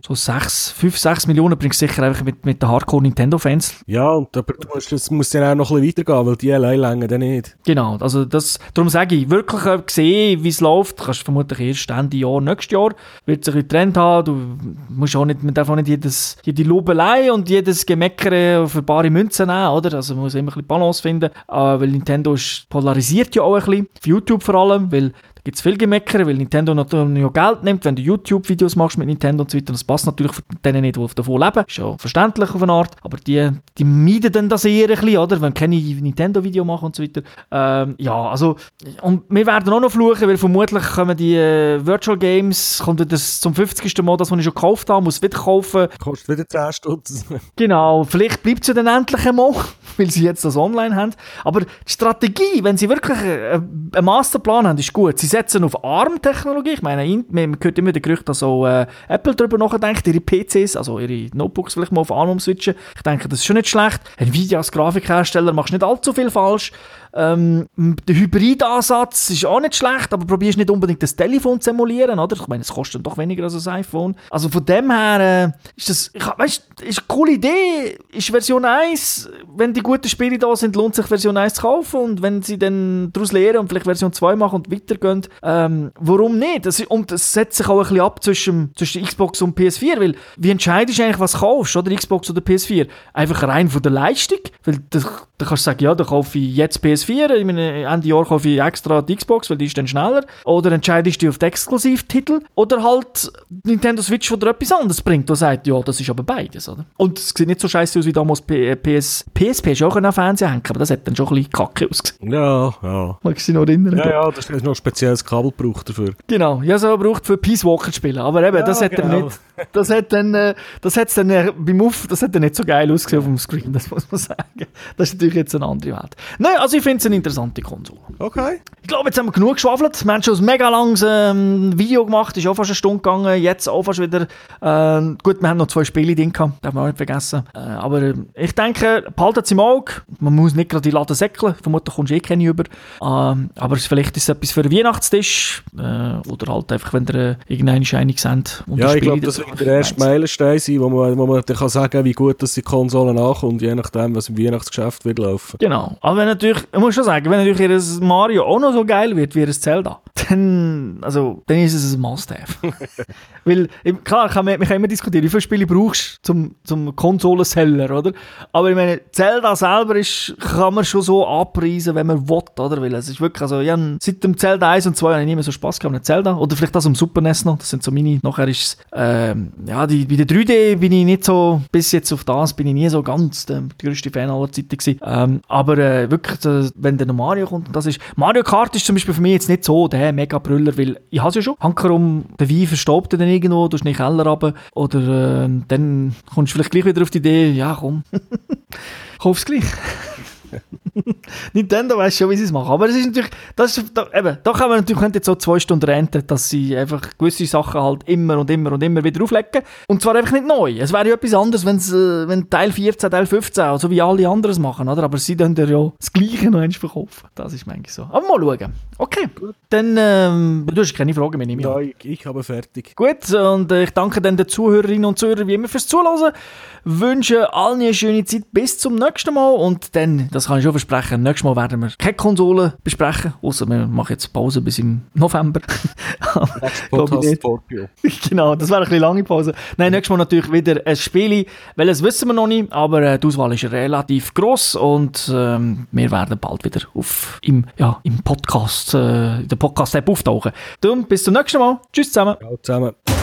5-6 Millionen bringst du sicher einfach mit den Hardcore-Nintendo-Fans. Ja, aber das muss dann auch noch ein bisschen weitergehen, weil die allein länger dann nicht. Genau, also darum sage ich, wirklich sehen, wie es läuft, kannst du vermutlich erst Ende Jahr, nächstes Jahr, wird sich ein Trend haben, man darf auch nicht jede Lobelei und jedes Gemeckere für bare Münzen nehmen, oder? Also man muss immer ein bisschen Balance finden, weil Nintendo polarisiert ja auch ein bisschen, auf YouTube vor allem, weil da gibt es viel Gemeckere, weil Nintendo natürlich auch Geld nimmt, wenn du YouTube-Videos machst mit Nintendo und so weiter. Das passt natürlich für denen nicht, die davon leben. Ist ja verständlich auf eine Art. Aber die meiden dann das eher ein bisschen, oder? Wenn keine Nintendo-Video machen und so weiter. Ja, also, und wir werden auch noch fluchen, weil vermutlich kommen die Virtual Games, kommt das zum 50. Mal, das, was ich schon gekauft habe, muss wieder kaufen. Kostet wieder 10 Stutz. Genau, vielleicht bleibt es ja dann endlich einmal, weil sie jetzt das online haben. Aber die Strategie, wenn sie wirklich einen Masterplan haben, ist gut. Sie setzen auf ARM-Technologie. Ich meine, man hört immer den Gerücht, dass auch Apple darüber nachdenkt, ihre PCs, also ihre Notebooks vielleicht mal auf ARM umswitchen. Ich denke, das ist schon nicht schlecht. Nvidia als Grafikhersteller machst nicht allzu viel falsch. Der Hybridansatz ist auch nicht schlecht, aber probierst nicht unbedingt das Telefon zu emulieren, oder? Ich meine, es kostet doch weniger als ein iPhone. Also von dem her ist das, ist eine coole Idee. Ist Version 1, wenn die guten Spiele da sind, lohnt sich Version 1 zu kaufen, und wenn sie dann daraus lernen und vielleicht Version 2 machen und weitergehen, warum nicht? Das setzt sich auch ein bisschen ab zwischen Xbox und PS4, weil wie entscheidest du eigentlich, was du kaufst, oder Xbox oder PS4? Einfach rein von der Leistung, weil da kannst du sagen, ja, da kaufe ich jetzt PS4, in Ende Jahr kaufe ich extra die Xbox, weil die ist dann schneller. Oder entscheidest du dich auf die Exklusivtitel, oder halt Nintendo Switch, wo dir etwas anderes bringt, der sagt, ja, das ist aber beides, oder? Und es sieht nicht so scheiße aus wie damals PSP, ist auch ein Fernseher hängen, aber das hat dann schon ein bisschen kacke ausgesehen. Ja. Magst du dich noch erinnern? Ja, das ist noch ein spezielles Kabel gebraucht dafür. Genau, ja, so braucht für Peace Walker zu spielen, aber eben, ja, das hat genau. Nicht, das hat dann beim das hat dann nicht so geil ausgesehen auf dem Screen, das muss man sagen. Das ist natürlich jetzt eine andere Welt. Nein, also ich finde es eine interessante Konsole. Okay. Ich glaube, jetzt haben wir genug geschwafelt. Wir haben schon ein mega langes Video gemacht, ist auch fast eine Stunde gegangen, jetzt auch fast wieder. Gut, wir haben noch 2 Spiele drin gehabt, darf man auch nicht vergessen. Aber ich denke, behaltet es im Auge. Man muss nicht gerade die Laden säckeln, vermutlich kommst du keine über. Aber vielleicht ist es etwas für einen Weihnachtstisch, oder halt einfach, wenn ihr irgendeine einig sind. Ja, ich glaube, das wird der erste Meilenstein sein, wo man dann kann sagen, wie gut dass die Konsole nachkommt, je nachdem, was im Weihnachtsgeschäft wird laufen. Genau. Aber wenn natürlich, ich muss schon sagen, wenn natürlich ihr Mario auch noch so geil wird wie ihr Zelda, dann ist es ein Must-Have. Weil, klar, wir können immer diskutieren, wie viele Spiele brauchst du zum Konsolenseller, oder? Aber ich meine, Zelda selber kann man schon so abpreisen, wenn man will, oder? Weil es ist wirklich, also seit dem Zelda 1 und 2 habe ich nicht mehr so Spass gehabt mit Zelda. Oder vielleicht das am Super NES noch, das sind so meine, nachher ist es, bei der 3D bin ich nicht so, bis jetzt auf das bin ich nie so ganz der grösste Fan aller Zeiten gewesen. Aber wirklich, wenn der Mario kommt, und das ist, Mario Kart ist zum Beispiel für mich jetzt nicht so der Mega-Brüller, weil ich habe es ja schon, hankerum, der Wein verstaubt dann irgendwo, du hast nicht in den Keller runter, oder dann kommst du vielleicht gleich wieder auf die Idee, ja komm, kauf's gleich. Nintendo weiss schon, wie sie es machen. Aber es ist natürlich, da kann man natürlich nicht jetzt so 2 Stunden renten, dass sie einfach gewisse Sachen halt immer und immer und immer wieder auflegen. Und zwar einfach nicht neu. Es wäre ja etwas anderes, wenn Teil 14, Teil 15, also wie alle anderen es machen, oder? Aber sie dann ja das Gleiche noch einmal verkaufen. Das ist manchmal so. Aber mal schauen. Okay, dann, du hast keine Fragen mehr, nehme ich an. Nein, ich habe fertig. Gut, und ich danke dann den Zuhörerinnen und Zuhörern wie immer fürs Zuhören. Wünsche allen eine schöne Zeit bis zum nächsten Mal und dann, das kann ich schon versprechen, nächstes Mal werden wir keine Konsolen besprechen, außer wir machen jetzt Pause bis im November. Podcast Scorpio. Genau, das wäre eine bisschen lange Pause. Nein, nächstes Mal natürlich wieder ein Spiel, weil das wissen wir noch nicht, aber die Auswahl ist relativ gross und wir werden bald wieder im Podcast, in der Podcast-App auftauchen. Dann bis zum nächsten Mal. Tschüss zusammen. Ciao zusammen.